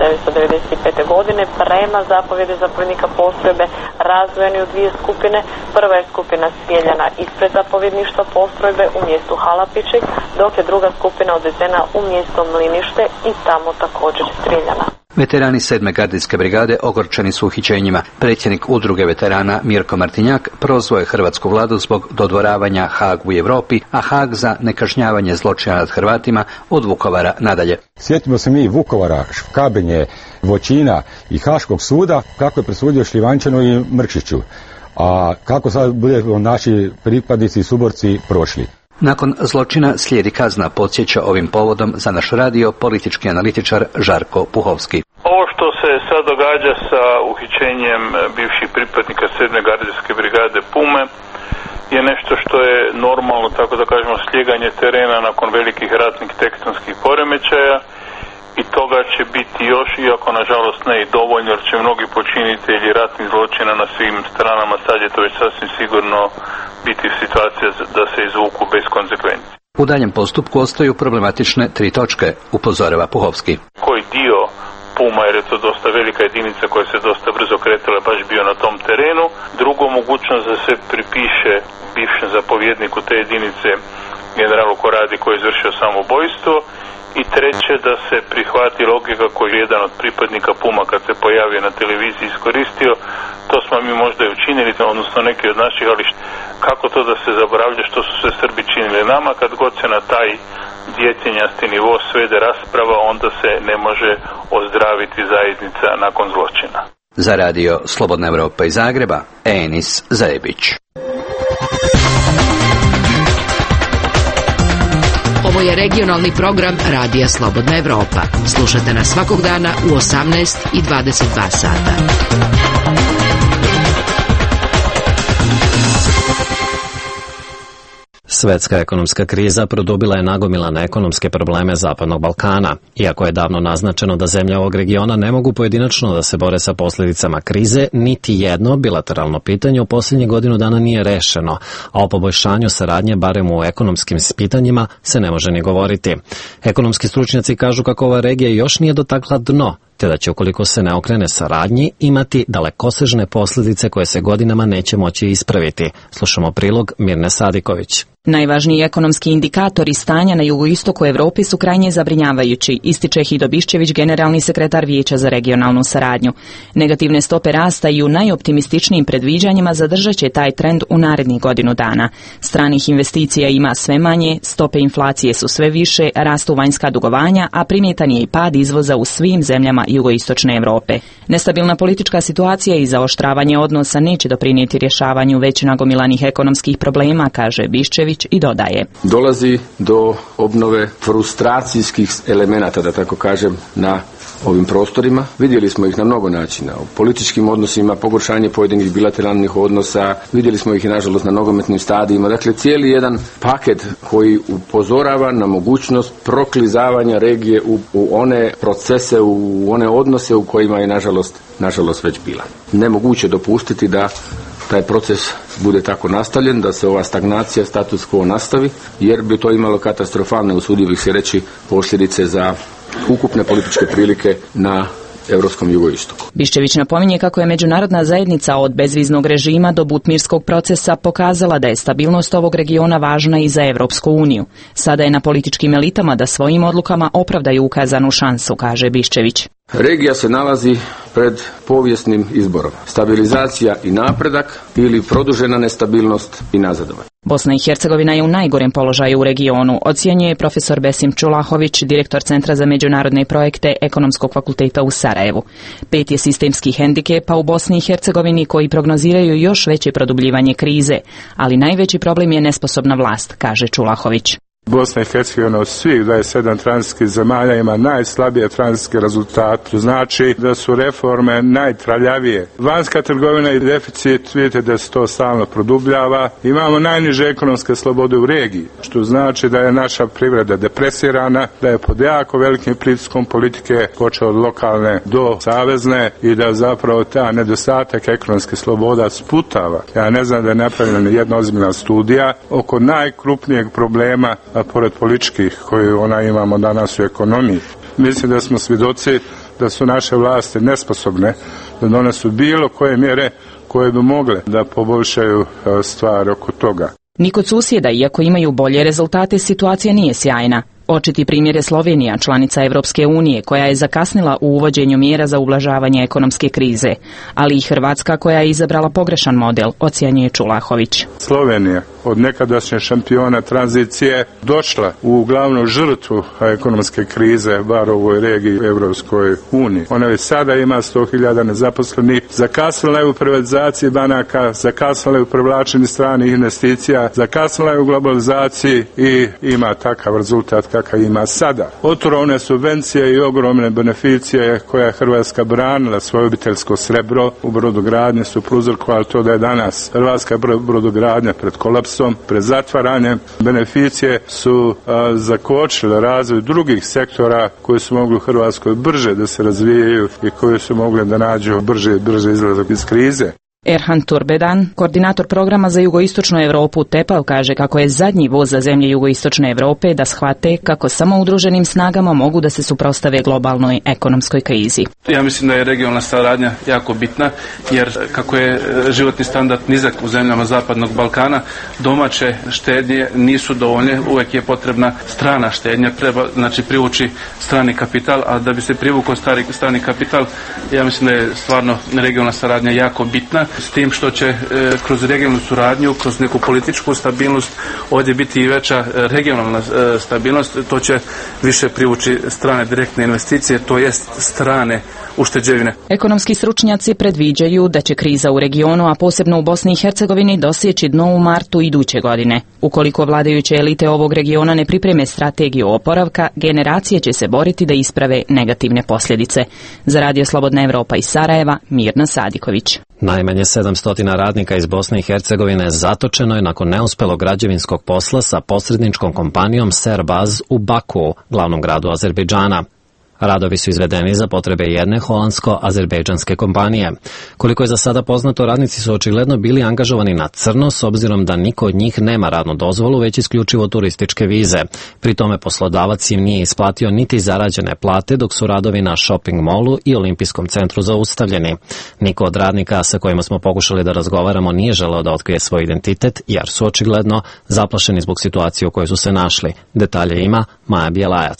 [SPEAKER 5] 1995. godine prema zapovjedi zapovjednika postrojbe razdvojeni u dvije skupine, prva je skupina smijeljana ispred zapovjedništva postrojbe u mjestu Halapići, dok je druga skupina odvezena u mjesto Mlinište i tamo također strijeljana.
[SPEAKER 3] Veterani 7. gardijske brigade ogorčeni su uhićenjima. Predsjednik udruge veterana Mirko Martinjak prozvao je hrvatsku vladu zbog dodvoravanja Hagu i Europi, a Hag za nekažnjavanje zločina nad Hrvatima od Vukovara nadalje.
[SPEAKER 6] Sjetimo se mi Vukovara, Škabrnje, Voćina i Haškog suda, kako je presudio Šljivančanu i Mrkšiću. A kako sad budu naši pripadnici i suborci prošli?
[SPEAKER 3] Nakon zločina slijedi kazna, podsjeća ovim povodom za naš radio politički analitičar Žarko Puhovski.
[SPEAKER 8] Ovo što se sad događa sa uhićenjem bivših pripadnika 7. gardijske brigade Pume je nešto što je normalno, tako da kažemo, slijeganje terena nakon velikih ratnih tektonskih poremećaja i toga će biti još, iako nažalost ne i dovoljno, jer će mnogi počinitelji ratnih zločina na svim stranama, sad je to već sasvim sigurno biti situacija da se izvuku bez konsekvenci.
[SPEAKER 3] U daljem postupku ostaju problematične 3 točke, upozorava Puhovski.
[SPEAKER 8] Koji dio Puma, jer je to dosta velika jedinica koja se dosta brzo kretala, baš bio na tom terenu. Drugo, mogućnost da se pripiše bivšem zapovjedniku te jedinice, generalu Koradi, koji je izvršio samoubojstvo. I treće, da se prihvati logika koju je jedan od pripadnika Puma kad se pojavio na televiziji iskoristio. To smo mi možda i učinili, odnosno neki od naših, ali kako to da se zaboravlja što su sve Srbi činili nama, kad god se na taj djetinjasti nivo svede rasprava, onda se ne može ozdraviti zajednica nakon zločina.
[SPEAKER 3] Za radio Slobodna Evropa iz Zagreba, Enis Zajebić.
[SPEAKER 7] Ovo je regionalni program Radija Slobodna Evropa. Slušate nas svakog dana u 18 i 22 sata.
[SPEAKER 1] Svetska ekonomska kriza produbila je nagomilane ekonomske probleme Zapadnog Balkana. Iako je davno naznačeno da zemlje ovog regiona ne mogu pojedinačno da se bore sa posljedicama krize, niti jedno bilateralno pitanje u posljednjih godinu dana nije rešeno, a o poboljšanju saradnje, barem u ekonomskim pitanjima, se ne može ni govoriti. Ekonomski stručnjaci kažu kako ova regija još nije dotakla dno, te da će, ukoliko se ne okrene saradnji, imati dalekosežne posljedice koje se godinama neće moći ispraviti. Slušamo prilog Mirne Sadiković.
[SPEAKER 10] Najvažniji ekonomski indikatori stanja na jugoistoku Evrope su krajnje zabrinjavajući, ističe Hido Biščević, generalni sekretar Vijeća za regionalnu saradnju. Negativne stope rasta i u najoptimističnijim predviđanjima zadržat će taj trend u narednih godinu dana. Stranih investicija ima sve manje, stope inflacije su sve više, rastu vanjska dugovanja, a primjetan je i pad izvoza u svim zemljama jugoistočne Evrope. Nestabilna politička situacija i zaoštravanje odnosa neće doprinijeti rješavanju već nagomilanih ekonomskih problema, kaže Biščević, Biščević i dodaje.
[SPEAKER 26] Dolazi do obnove frustracijskih elemenata, da tako kažem, na ovim prostorima. Vidjeli smo ih na mnogo načina. U političkim odnosima, pogoršanje pojedinih bilateralnih odnosa, vidjeli smo ih i nažalost na nogometnim stadijima. Dakle, cijeli jedan paket koji upozorava na mogućnost proklizavanja regije u one procese, u one odnose u kojima je nažalost već bila. Nemoguće dopustiti da taj proces bude tako nastavljen, da se ova stagnacija, status quo nastavi, jer bi to imalo katastrofalne, usudio bih se reći, posljedice za ukupne političke prilike na europskom jugoistoku.
[SPEAKER 10] Biščević napominje kako je međunarodna zajednica od bezviznog režima do butmirskog procesa pokazala da je stabilnost ovog regiona važna i za Europsku uniju. Sada je na političkim elitama da svojim odlukama opravdaju ukazanu šansu, kaže Biščević.
[SPEAKER 26] Regija se nalazi pred povijesnim izborom. Stabilizacija i napredak ili produžena nestabilnost i nazadovanje.
[SPEAKER 10] Bosna i Hercegovina je u najgorem položaju u regionu, ocjenjuje profesor Besim Čulahović, direktor Centra za međunarodne projekte Ekonomskog fakulteta u Sarajevu. 5 je sistemski hendikep u Bosni i Hercegovini koji prognoziraju još veće produbljivanje krize, ali najveći problem je nesposobna vlast, kaže Čulahović.
[SPEAKER 30] Bosna i Hercegovina od svih 27 tranzicijskih zemalja ima najslabije tranzicijske rezultate. To znači da su reforme najtraljavije. Vanjska trgovina i deficit, vidite da se to stalno produbljava. Imamo najniže ekonomske slobode u regiji, što znači da je naša privreda depresirana, da je pod jako velikim pritiskom politike, počeo od lokalne do savezne, i da zapravo ta nedostatak ekonomske sloboda sputava. Ja ne znam da je napravljena jedna ozbiljna studija oko najkrupnijeg problema, a pored političkih koje imamo danas u ekonomiji. Mislim da smo svjedoci da su naše vlasti nesposobne da donesu bilo koje mjere koje bi mogle da poboljšaju stvari oko toga.
[SPEAKER 10] Ni kod susjeda, iako imaju bolje rezultate, situacija nije sjajna. Očiti primjer je Slovenija, članica Evropske unije, koja je zakasnila u uvođenju mjera za ublažavanje ekonomske krize, ali i Hrvatska koja je izabrala pogrešan model, ocjenjuje Čulahović.
[SPEAKER 30] Slovenija, od nekadašnje šampiona tranzicije, došla u glavnu žrtvu ekonomske krize, bar u ovoj regiji Evropskoj uniji. Ona već sada ima 100.000 nezaposlenih, zakasnila je u privatizaciji banaka, zakasnila je u privlačenju stranih investicija, zakasnila je u globalizaciji i ima takav rezultat kakav ima sada. Otrovne subvencije i ogromne beneficije koje je Hrvatska branila svoje obiteljsko srebro u brodogradnji su prouzrokovali to da je danas hrvatska brodogradnja pred kolapsom, pred zatvaranjem. Beneficije su zakočile razvoj drugih sektora koji su mogli u Hrvatskoj brže da se razvijaju i koji su mogli da nađu brže izlazak iz krize.
[SPEAKER 10] Erhan Turbedan, koordinator programa za jugoistočnu Europu TEPAL, kaže kako je zadnji voz za zemlje jugoistočne Europe da shvate kako samo udruženim snagama mogu da se suprotstave globalnoj ekonomskoj krizi.
[SPEAKER 2] Ja mislim da je regionalna saradnja jako bitna, jer kako je životni standard nizak u zemljama Zapadnog Balkana, domaće štednje nisu dovoljne, uvek je potrebna strana štednja, treba privući strani kapital, a da bi se privukao strani kapital, ja mislim da je stvarno regionalna saradnja jako bitna, s tim što će kroz regionalnu suradnju, kroz neku političku stabilnost ovdje biti i veća regionalna stabilnost, to će više privući strane direktne investicije, to jest strane ušteđevine.
[SPEAKER 10] Ekonomski stručnjaci predviđaju da će kriza u regionu, a posebno u Bosni i Hercegovini, dosjeći dno u martu iduće godine. Ukoliko vladajuće elite ovog regiona ne pripreme strategiju oporavka, generacije će se boriti da isprave negativne posljedice. Za Radio Slobodna Evropa iz Sarajeva, Mirna Sadiković.
[SPEAKER 1] Najmanje 700 radnika iz Bosne i Hercegovine zatočeno je nakon neuspelog građevinskog posla sa posredničkom kompanijom Serbaz u Baku, glavnom gradu Azerbejdžana. Radovi su izvedeni za potrebe jedne holandsko-azerbejdžanske kompanije. Koliko je za sada poznato, radnici su očigledno bili angažovani na crno s obzirom da niko od njih nema radnu dozvolu, već isključivo turističke vize. Pri tome poslodavac im nije isplatio niti zarađene plate dok su radovi na shopping molu i olimpijskom centru zaustavljeni. Niko od radnika sa kojima smo pokušali da razgovaramo nije želeo da otkrije svoj identitet, jer su očigledno zaplašeni zbog situacije u kojoj su se našli. Detalje ima Maja Bjelajac.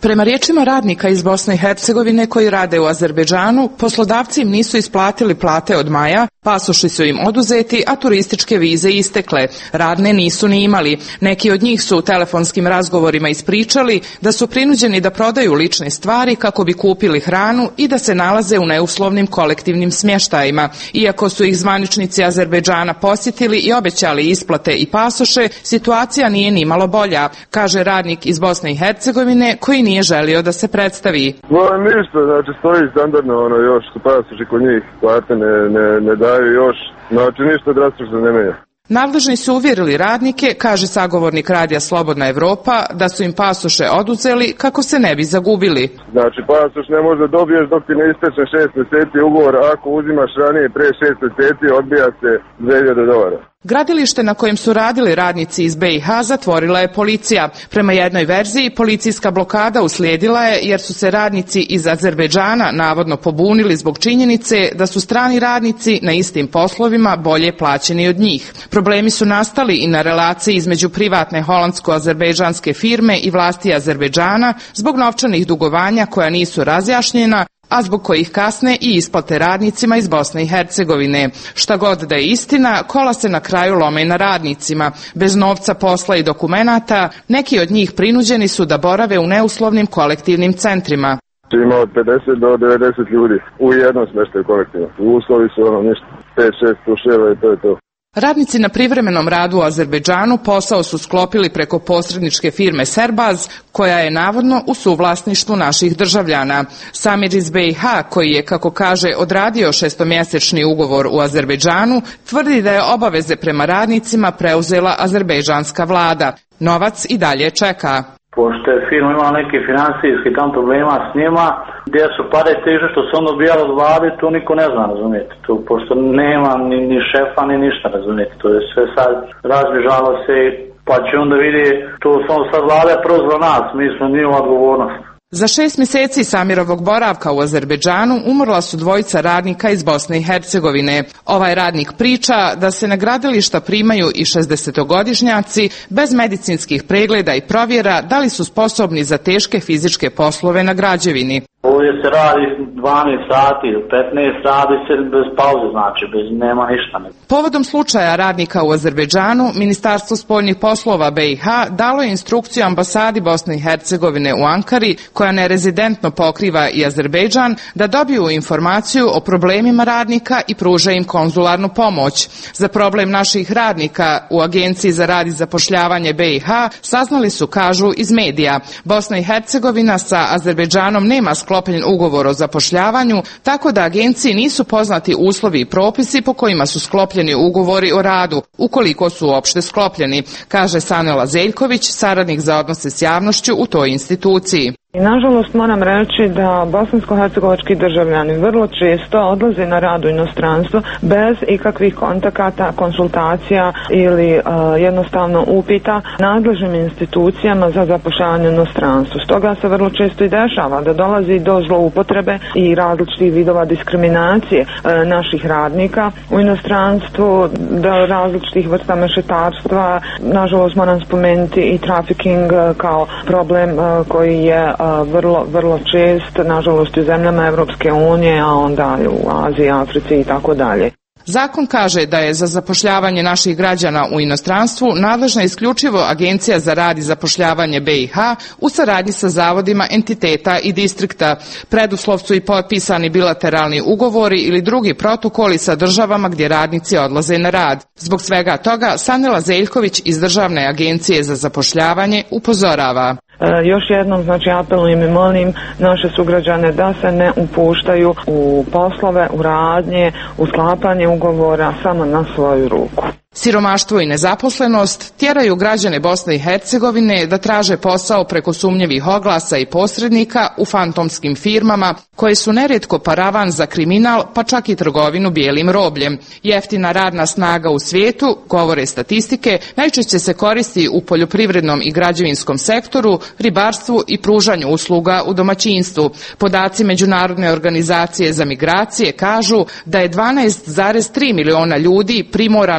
[SPEAKER 27] Prema riječima radnika iz Bosne i Hercegovine koji rade u Azerbejdžanu, poslodavci im nisu isplatili plate od maja, pasoši su im oduzeti, a turističke vize istekle. Radne nisu ni imali. Neki od njih su u telefonskim razgovorima ispričali da su prinuđeni da prodaju lične stvari kako bi kupili hranu i da se nalaze u neuslovnim kolektivnim smještajima. Iako su ih zvaničnici Azerbejdžana posjetili i obećali isplate i pasoše, situacija nije ni malo bolja, kaže radnik iz Bosne i Hercegovine koji nije želio da se predstavi.
[SPEAKER 16] Ništa, znači stoji standardno još su pasoši kod njih, plate ne daju još, znači ništa drastično ne menja.
[SPEAKER 27] Nadležni su uvjerili radnike, kaže sagovornik Radija Slobodna Evropa, da su im pasoše oduzeli kako se ne bi zagubili.
[SPEAKER 16] Znači pasoš ne može dobiješ dok ti ne isteče 6 mjeseci ugovor, ako uzimaš ranije pre 6 mjeseci odbija se $2.000.
[SPEAKER 27] Gradilište na kojem su radili radnici iz BiH zatvorila je policija. Prema jednoj verziji, policijska blokada uslijedila je jer su se radnici iz Azerbejdžana navodno pobunili zbog činjenice da su strani radnici na istim poslovima bolje plaćeni od njih. Problemi su nastali i na relaciji između privatne holandsko-azerbejdžanske firme i vlasti Azerbejdžana zbog novčanih dugovanja koja nisu razjašnjena, a zbog kojih kasne i isplate radnicima iz Bosne i Hercegovine. Šta god da je istina, kola se na kraju lome i na radnicima. Bez novca, posla i dokumenata, neki od njih prinuđeni su da borave u neuslovnim kolektivnim centrima.
[SPEAKER 16] Ima od 50 do 90 ljudi u jednom smještaju kolektivno. Uslovi su ništa, 5-6 puševa i to je to.
[SPEAKER 27] Radnici na privremenom radu u Azerbejdžanu posao su sklopili preko posredničke firme Serbaz, koja je navodno u suvlasništvu naših državljana. Samir iz BiH, koji je, kako kaže, odradio 6-mjesečni ugovor u Azerbejdžanu, tvrdi da je obaveze prema radnicima preuzela azerbejdžanska vlada. Novac i dalje čeka.
[SPEAKER 28] Pošto je firma imala neki financijski tam problema s njima, gdje su pare stiže što se ono odbijalo od vlade, to niko ne zna, razumijete. Tu, pošto nema ni šefa, ni ništa, razumijete. To je sve sad razbježalo se, pa će onda vidjeti, to samo sad vlada prozva nas, mi smo njima odgovornost.
[SPEAKER 27] Za 6 mjeseci Samirovog boravka u Azerbejdžanu umrla su dvojica radnika iz Bosne i Hercegovine. Ovaj radnik priča da se na gradilišta primaju i 60-godišnjaci bez medicinskih pregleda i provjera da li su sposobni za teške fizičke poslove na građevini.
[SPEAKER 28] Ovdje se radi 12 sati, 15 radi se bez pauze, znači nema ništa.
[SPEAKER 27] Povodom slučaja radnika u Azerbejdžanu, Ministarstvo spoljnih poslova BiH dalo je instrukciju ambasadi Bosne i Hercegovine u Ankari, koja nerezidentno pokriva i Azerbejdžan, da dobiju informaciju o problemima radnika i pruža im konzularnu pomoć. Za problem naših radnika u Agenciji za rad i zapošljavanje BiH saznali su, kažu, iz medija. Bosna i Hercegovina sa Azerbejdžanom nema sklopljen ugovor o zapošljavanju, tako da agenciji nisu poznati uslovi i propisi po kojima su sklopljeni ugovori o radu, ukoliko su uopšte sklopljeni, kaže Sanela Zeljković, saradnik za odnose s javnošću u toj instituciji.
[SPEAKER 4] I nažalost moram reći da bosansko-hercegovački državljani vrlo često odlaze na rad u inostranstvo bez ikakvih kontakata, konsultacija ili jednostavno upita nadležnim institucijama za zapošljavanje u inostranstvu. Stoga se vrlo često i dešava da dolazi do zloupotrebe i različitih vidova diskriminacije naših radnika u inostranstvu, do različitih vrsta mešetarstva. Nažalost moram spomenuti i trafficking kao problem koji je vrlo čest, nažalost, u zemljama Evropske unije, a onda u Aziji, Africi i tako dalje.
[SPEAKER 27] Zakon kaže da je za zapošljavanje naših građana u inostranstvu nadležna isključivo Agencija za rad i zapošljavanje BiH u saradnji sa zavodima entiteta i distrikta. Preduslov su i potpisani bilateralni ugovori ili drugi protokoli sa državama gdje radnici odlaze na rad. Zbog svega toga Sanela Zeljković iz Državne agencije za zapošljavanje upozorava.
[SPEAKER 4] Još jednom, znači, apelujem i molim naše sugrađane da se ne upuštaju u poslove, u radnje, u sklapanje ugovora samo na svoju ruku.
[SPEAKER 27] Siromaštvo i nezaposlenost tjeraju građane Bosne i Hercegovine da traže posao preko sumnjivih oglasa i posrednika u fantomskim firmama koje su nerijetko paravan za kriminal, pa čak i trgovinu bijelim robljem. Jeftina radna snaga u svijetu, govore statistike, najčešće se koristi u poljoprivrednom i građevinskom sektoru, ribarstvu i pružanju usluga u domaćinstvu. Podaci Međunarodne organizacije za migracije kažu da je 12,3 miliona ljudi primorano ili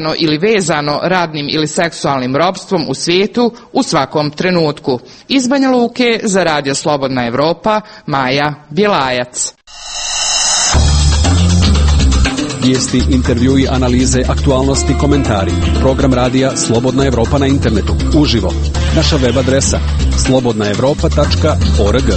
[SPEAKER 27] vezano radnim ili seksualnim ropstvom u svijetu u svakom trenutku. Iz Banja Luke za Radio Slobodna Evropa, Maja Bjelajac.
[SPEAKER 11] Vijesti, intervjui, analize, aktualnosti, komentari. Program radija Slobodna Evropa na internetu. Uživo. Naša web adresa slobodnaevropa.org.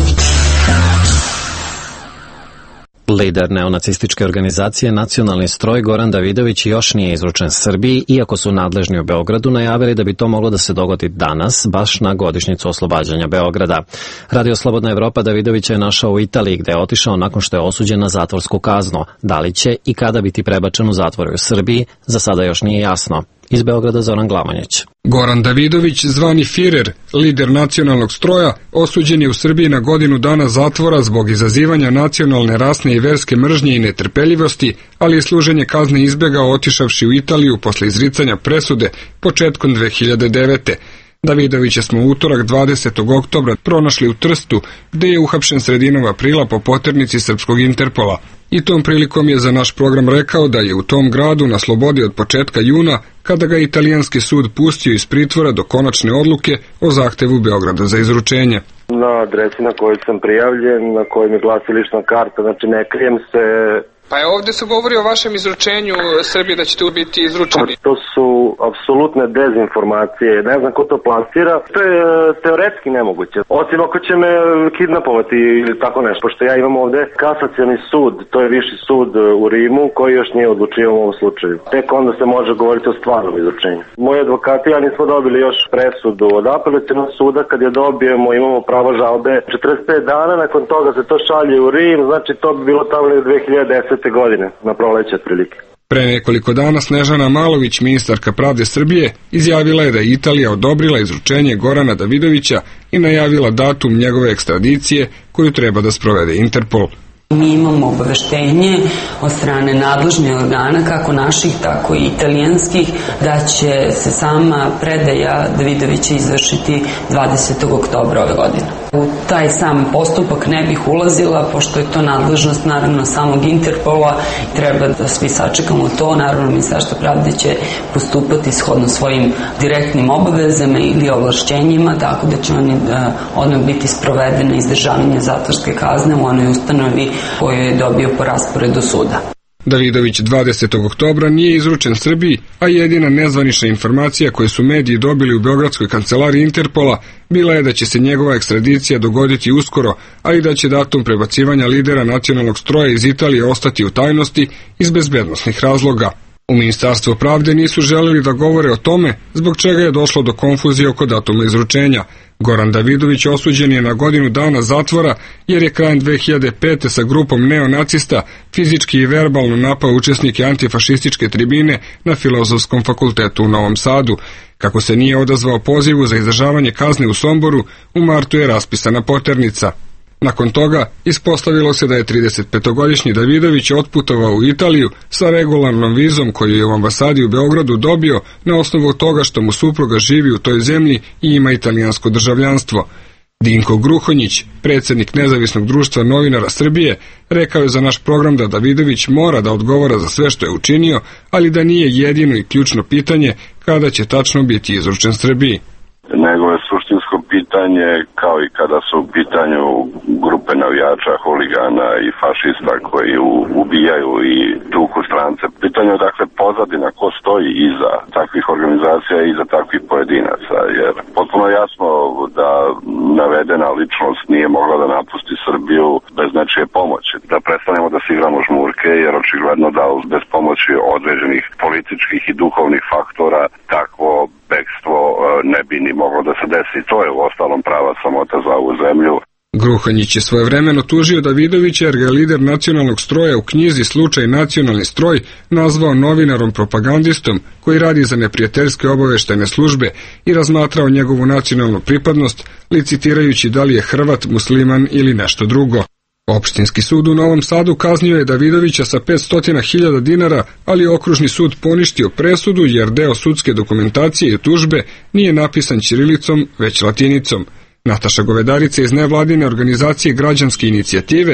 [SPEAKER 1] Lider neonacističke organizacije Nacionalni stroj Goran Davidović još nije izručen Srbiji, iako su nadležni u Beogradu najavili da bi to moglo da se dogodi danas, baš na godišnjicu oslobađanja Beograda. Radio Slobodna Evropa Davidovića je našao u Italiji, gde je otišao nakon što je osuđen na zatvorsku kaznu. Da li će i kada biti prebačen u zatvor u Srbiji, za sada još nije jasno. Iz Beograda Zoran Glamonjić.
[SPEAKER 12] Goran Davidović, zvani Firer, lider nacionalnog stroja, osuđen je u Srbiji na godinu dana zatvora zbog izazivanja nacionalne, rasne i verske mržnje i netrpeljivosti, ali je služenje kazne izbjegao otišavši u Italiju posle izricanja presude početkom 2009. Davidovića smo u utorak 20. oktobra pronašli u Trstu, gde je uhapšen sredinom aprila po poternici srpskog Interpola. I tom prilikom je za naš program rekao da je u tom gradu na slobodi od početka juna, kada ga italijanski sud pustio iz pritvora do konačne odluke o zahtevu Beograda za izručenje.
[SPEAKER 16] Na adresi na kojoj sam prijavljen, na kojoj mi glasi lična karta, znači ne krijem se.
[SPEAKER 17] Pa je ovdje se govori o vašem izručenju Srbije da ćete biti izručeni.
[SPEAKER 16] To su apsolutne dezinformacije. Ne znam ko to plasira. To je teoretski nemoguće. Osim ako će me kidnapovati ili tako nešto. Pošto ja imam ovdje kasacioni sud, to je viši sud u Rimu koji još nije odlučio u ovom slučaju. Tek onda se može govoriti o stvarnom izručenju. Moji advokati ja nismo dobili još presudu od apelacionog suda. Kad je dobijemo, imamo pravo žalbe 45 dana. Nakon toga se to šalje u Rim. Znači to bi bilo tamo 2010. godine, na proleće otprilike.
[SPEAKER 12] Pre nekoliko dana Snežana Malović, ministarka pravde Srbije, izjavila je da je Italija odobrila izručenje Gorana Davidovića i najavila datum njegove ekstradicije koju treba da sprovede Interpol.
[SPEAKER 13] Mi imamo obaveštenje od strane nadležnih organa, kako naših, tako i italijanskih, da će se sama predaja Davidovića izvršiti 20. oktobra ove godine. U taj sam postupak ne bih ulazila, pošto je to nadležnost naravno samog Interpola. Treba da svi sačekamo to. Naravno, Ministarstvo pravde će postupati shodno svojim direktnim obavezama ili ovlašćenjima, tako da će oni odmah biti sprovedene izdržavanje zatvorske kazne u onoj ustanovi koju je dobio po rasporedu suda.
[SPEAKER 12] Davidović 20. oktobra nije izručen Srbiji, a jedina nezvanična informacija koju su mediji dobili u Beogradskoj kancelariji Interpola bila je da će se njegova ekstradicija dogoditi uskoro, ali da će datum prebacivanja lidera nacionalnog stroja iz Italije ostati u tajnosti iz bezbednosnih razloga. U Ministarstvu pravde nisu želeli da govore o tome zbog čega je došlo do konfuzije oko datuma izručenja. Goran Davidović osuđen je na godinu dana zatvora jer je krajem 2005. sa grupom neonacista fizički i verbalno napao učesnike antifašističke tribine na Filozofskom fakultetu u Novom Sadu. Kako se nije odazvao pozivu za izdržavanje kazne u Somboru, u martu je raspisana poternica. Nakon toga ispostavilo se da je 35-godišnji Davidović otputovao u Italiju sa regularnom vizom koju je u ambasadi u Beogradu dobio na osnovu toga što mu supruga živi u toj zemlji i ima italijansko državljanstvo. Dinko Gruhonjić, predsjednik Nezavisnog društva novinara Srbije, rekao je za naš program da Davidović mora da odgovara za sve što je učinio, ali da nije jedino i ključno pitanje kada će tačno biti izručen Srbiji.
[SPEAKER 18] Nego je suštinsko pitanje, kao i kada su u pitanju grupe navijača, huligana i fašista koji ubijaju i tuku strance. Pitanje je dakle pozadina, ko stoji iza takvih organizacija i iza takvih pojedinaca, jer potpuno jasno da navedena ličnost nije mogla da napusti Srbiju bez nečije pomoći. Da prestanemo da se igramo žmurke, jer očigledno da bez pomoći određenih političkih i duhovnih faktora takvo bekstvo ne bi ni moglo da se desi. To je u ostalom prava samota za ovu zemlju.
[SPEAKER 12] Gruhonjić je svojevremeno tužio Davidovića jer ga je lider nacionalnog stroja u knjizi Slučaj nacionalni stroj nazvao novinarom propagandistom koji radi za neprijateljske obaveštajne službe i razmatrao njegovu nacionalnu pripadnost, licitirajući da li je Hrvat, musliman ili nešto drugo. Opštinski sud u Novom Sadu kaznio je Davidovića sa 500.000 dinara, ali je okružni sud poništio presudu jer deo sudske dokumentacije i tužbe nije napisan ćirilicom, već latinicom. Nataša Govedarica iz nevladine organizacije Građanske inicijative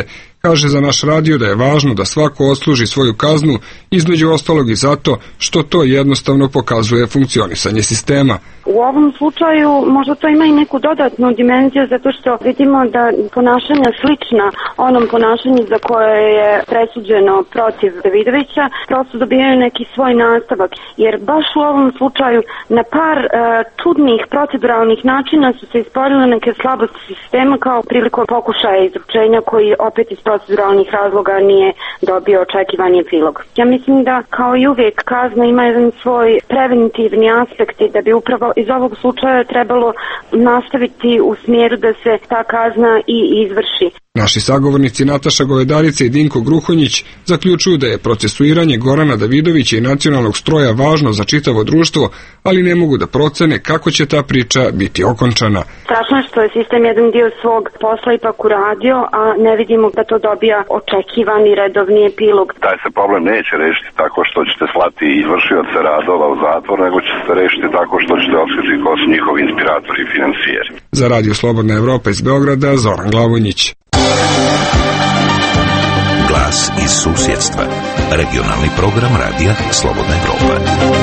[SPEAKER 12] Kaže za naš radio da je važno da svako odsluži svoju kaznu, između ostalog i zato što to jednostavno pokazuje funkcionisanje sistema.
[SPEAKER 9] U ovom slučaju možda to ima i neku dodatnu dimenziju zato što vidimo da ponašanja slična onom ponašanju za koje je presuđeno protiv Davidovića prosto dobijaju neki svoj nastavak, jer baš u ovom slučaju na par čudnih proceduralnih načina su se ispoljile neke slabosti sistema kao priliku pokušaja izručenja koji opet iz proceduralnih razloga nije dobio očekivani epilog. Ja mislim da kao i uvijek kazna ima jedan svoj preventivni aspekt i da bi upravo iz ovog slučaja trebalo nastaviti u smjeru da se ta kazna i izvrši.
[SPEAKER 12] Naši sagovornici Nataša Govedarica i Dinko Gruhonjić zaključuju da je procesuiranje Gorana Davidovića i nacionalnog stroja važno za čitavo društvo, ali ne mogu da procene kako će ta priča biti okončana.
[SPEAKER 9] Strašno je što je sistem jedan dio svog posla ipak uradio, a ne vidimo da to dobija očekivani redovni epilog.
[SPEAKER 18] Taj se problem neće rešiti tako što ćete slati izvršioce radova u zatvor, nego će se rešiti tako što ćete otkriti ko su njihovi inspiratori i financijeri.
[SPEAKER 12] Za Radio Slobodna Evropa iz Beograda, Zoran Glavonjić.
[SPEAKER 14] Glas iz susjedstva. Regionalni program Radija Slobodna Evropa.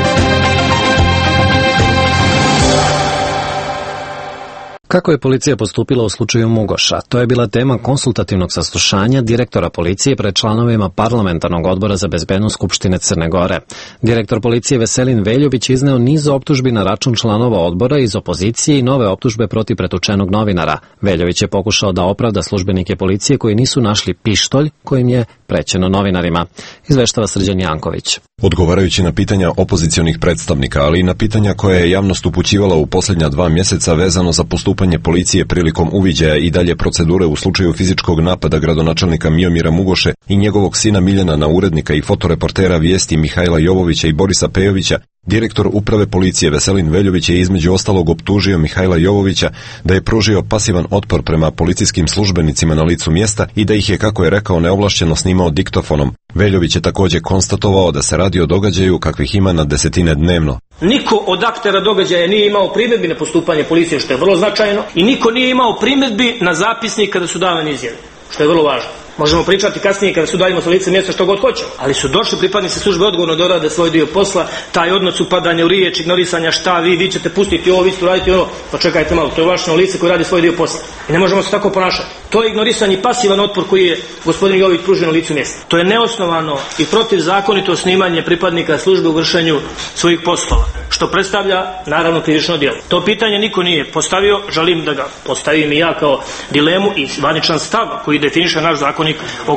[SPEAKER 1] Kako je policija postupila u slučaju Mugoša? To je bila tema konsultativnog saslušanja direktora policije pred članovima Parlamentarnog odbora za bezbednost Skupštine Crne Gore. Direktor policije Veselin Veljović izneo niz optužbi na račun članova odbora iz opozicije i nove optužbe protiv pretučenog novinara. Veljović je pokušao da opravda službenike policije koji nisu našli pištolj kojim je prećeno novinarima. Izveštava Srđan Janković.
[SPEAKER 15] Odgovarajući na pitanja opozicionih predstavnika, ali i na pitanja koje je javnost upućivala u posljednja 2 mjeseca vezano za postupanje policije prilikom uviđaja i dalje procedure u slučaju fizičkog napada gradonačelnika Miomira Mugoše i njegovog sina Miljana na urednika i fotoreportera Vijesti Mihajla Jovovića i Borisa Pejovića, direktor uprave policije Veselin Veljović je između ostalog optužio Mihajla Jovovića da je pružio pasivan otpor prema policijskim službenicima na licu mjesta i da ih je, kako je rekao, neovlašćeno snimao diktofonom. Veljović je također konstatovao da se radi o događaju kakvih ima na desetine dnevno.
[SPEAKER 19] Niko od aktera događaja nije imao primjedbi na postupanje policije, što je vrlo značajno, i niko nije imao primjedbi na zapisnik kada su davane izjave, što je vrlo važno. Možemo pričati kasnije kada sudavimo sa lice mjesta što god hoćemo, ali su došli pripadnici službe odgovorno da rade svoj dio posla. Taj odnos upadanja u riječ, ignorisanja šta vi ćete pustiti ovo, vi ćete raditi ono, pa čekajte malo, to je ovlašteno lice koje radi svoj dio posla i ne možemo se tako ponašati. To je ignorisanje i pasivan otpor koji je gospodin Jović pružio na licu mjesta. To je neosnovano i protivzakonito snimanje pripadnika službe u vršenju svojih poslova, što predstavlja naravno krivično djelo. To pitanje niko nije postavio, želim da ga postavim i ja kao dilemu i zvaničan stav koji definiše naš zakonik o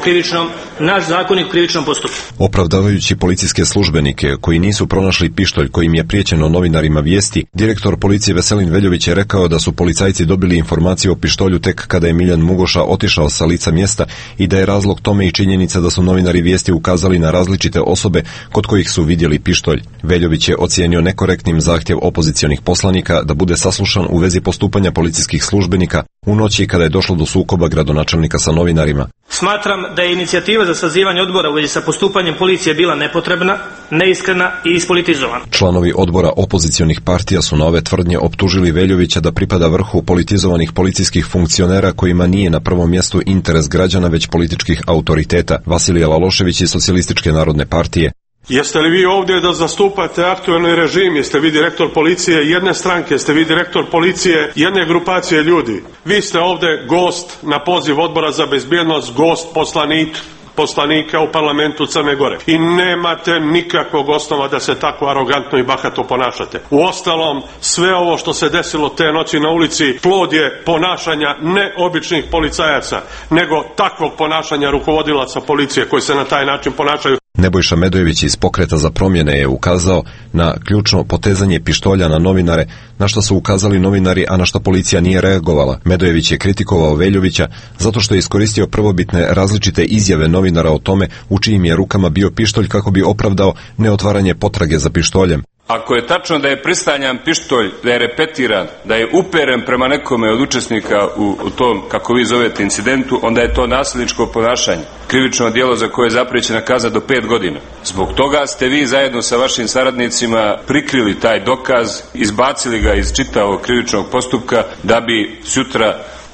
[SPEAKER 19] krivičnom postupku.
[SPEAKER 15] Opravdavajući policijske službenike koji nisu pronašli pištolj kojim je priječeno novinarima Vijesti, direktor policije Veselin Veljović je rekao da su policajci dobili informaciju o pištolju tek kada je Miljan Mugoša otišao sa lica mjesta i da je razlog tome i činjenica da su novinari Vijesti ukazali na različite osobe kod kojih su vidjeli pištolj. Veljović je ocijenio nekorektnim zahtjev opozicionih poslanika da bude saslušan u vezi postupanja policijskih službenika u noći kada je došlo do sukoba gradonačelnika sa novinarima.
[SPEAKER 19] Smatram da je inicijativa za sazivanje odbora u vezi sa postupanjem policije bila nepotrebna, neiskrena i ispolitizovana.
[SPEAKER 15] Članovi odbora opozicionih partija su na ove tvrdnje optužili Veljovića da pripada vrhu politizovanih policijskih funkcionera kojima nije na prvom mjestu interes građana već političkih autoriteta. Vasilije Lalošević iz Socijalističke narodne partije.
[SPEAKER 20] Jeste li vi ovdje da zastupate aktualni režim? Jeste vi direktor policije jedne stranke? Jeste vi direktor policije jedne grupacije ljudi? Vi ste ovdje gost na poziv odbora za bezbjednost, gost poslanika u parlamentu Crne Gore. I nemate nikakvog osnova da se tako arogantno i bahato ponašate. Uostalom, sve ovo što se desilo te noći na ulici plod je ponašanja ne običnih policajaca, nego takvog ponašanja rukovodilaca policije koji se na taj način ponašaju.
[SPEAKER 15] Nebojša Medojević iz Pokreta za promjene je ukazao na ključno potezanje pištolja na novinare, na što su ukazali novinari, a na što policija nije reagovala. Medojević je kritikovao Veljovića zato što je iskoristio prvobitne različite izjave novinara o tome u čijim je rukama bio pištolj kako bi opravdao neotvaranje potrage za pištoljem.
[SPEAKER 31] Ako je tačno da je pristanjan pištolj, da je repetiran, da je uperen prema nekome od učesnika u tom, kako vi zovete, incidentu, onda je to nasilničko ponašanje. Krivično djelo za koje je zapriječena kazna do 5 godina. Zbog toga ste vi zajedno sa vašim saradnicima prikrili taj dokaz, izbacili ga iz čitavog krivičnog postupka da bi sutra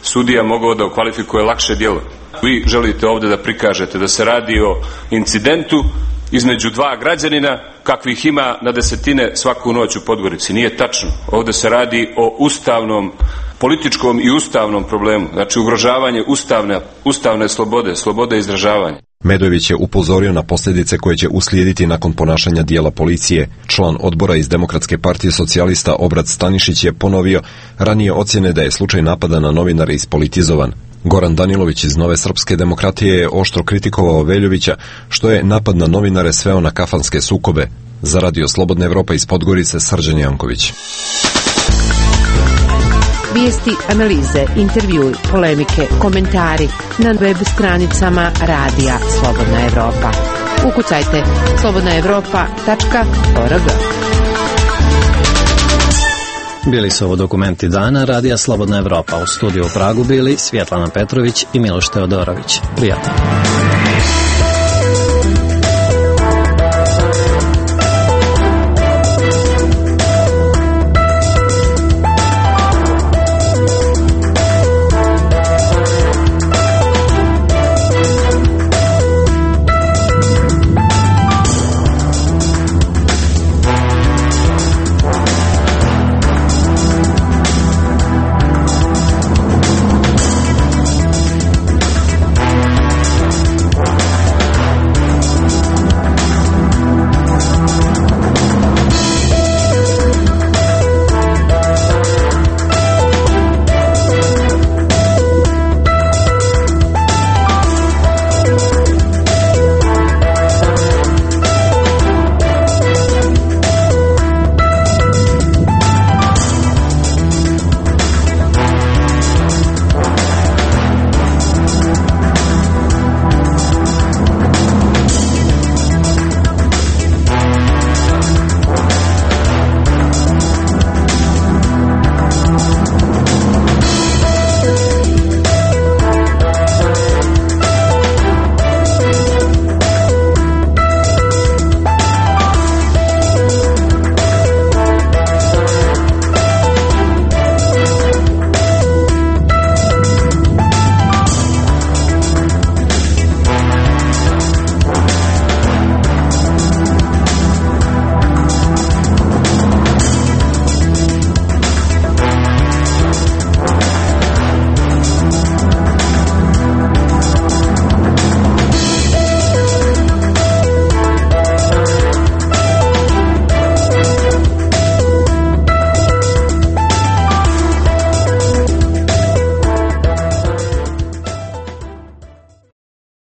[SPEAKER 31] sudija mogao da okvalifikuje lakše djelo. Vi želite ovdje da prikažete da se radi o incidentu između dva građanina kakvih ima na desetine svaku noć u Podgorici. Nije tačno. Ovdje se radi o ustavnom, političkom i ustavnom problemu. Znači ugrožavanje ustavne slobode izražavanja.
[SPEAKER 15] Medojević je upozorio na posljedice koje će uslijediti nakon ponašanja dijela policije. Član odbora iz Demokratske partije socijalista Obrad Stanišić je ponovio ranije ocjene da je slučaj napada na novinare ispolitizovan. Goran Danilović iz Nove srpske demokratije je oštro kritikovao Veljovića što je napad na novinare sveo na kafanske sukobe. Za Radio Slobodna Evropa iz Podgorice, Srđan Janković.
[SPEAKER 3] Vijesti, analize, intervjui, polemike, komentari na web stranicama Radija Slobodna Evropa. Ukucajte slobodnaevropa.org.
[SPEAKER 1] Bili su ovo dokumenti dana Radija Slobodna Evropa. U studiju u Pragu bili Svjetlana Petrović i Miloš Teodorović. Prijatno.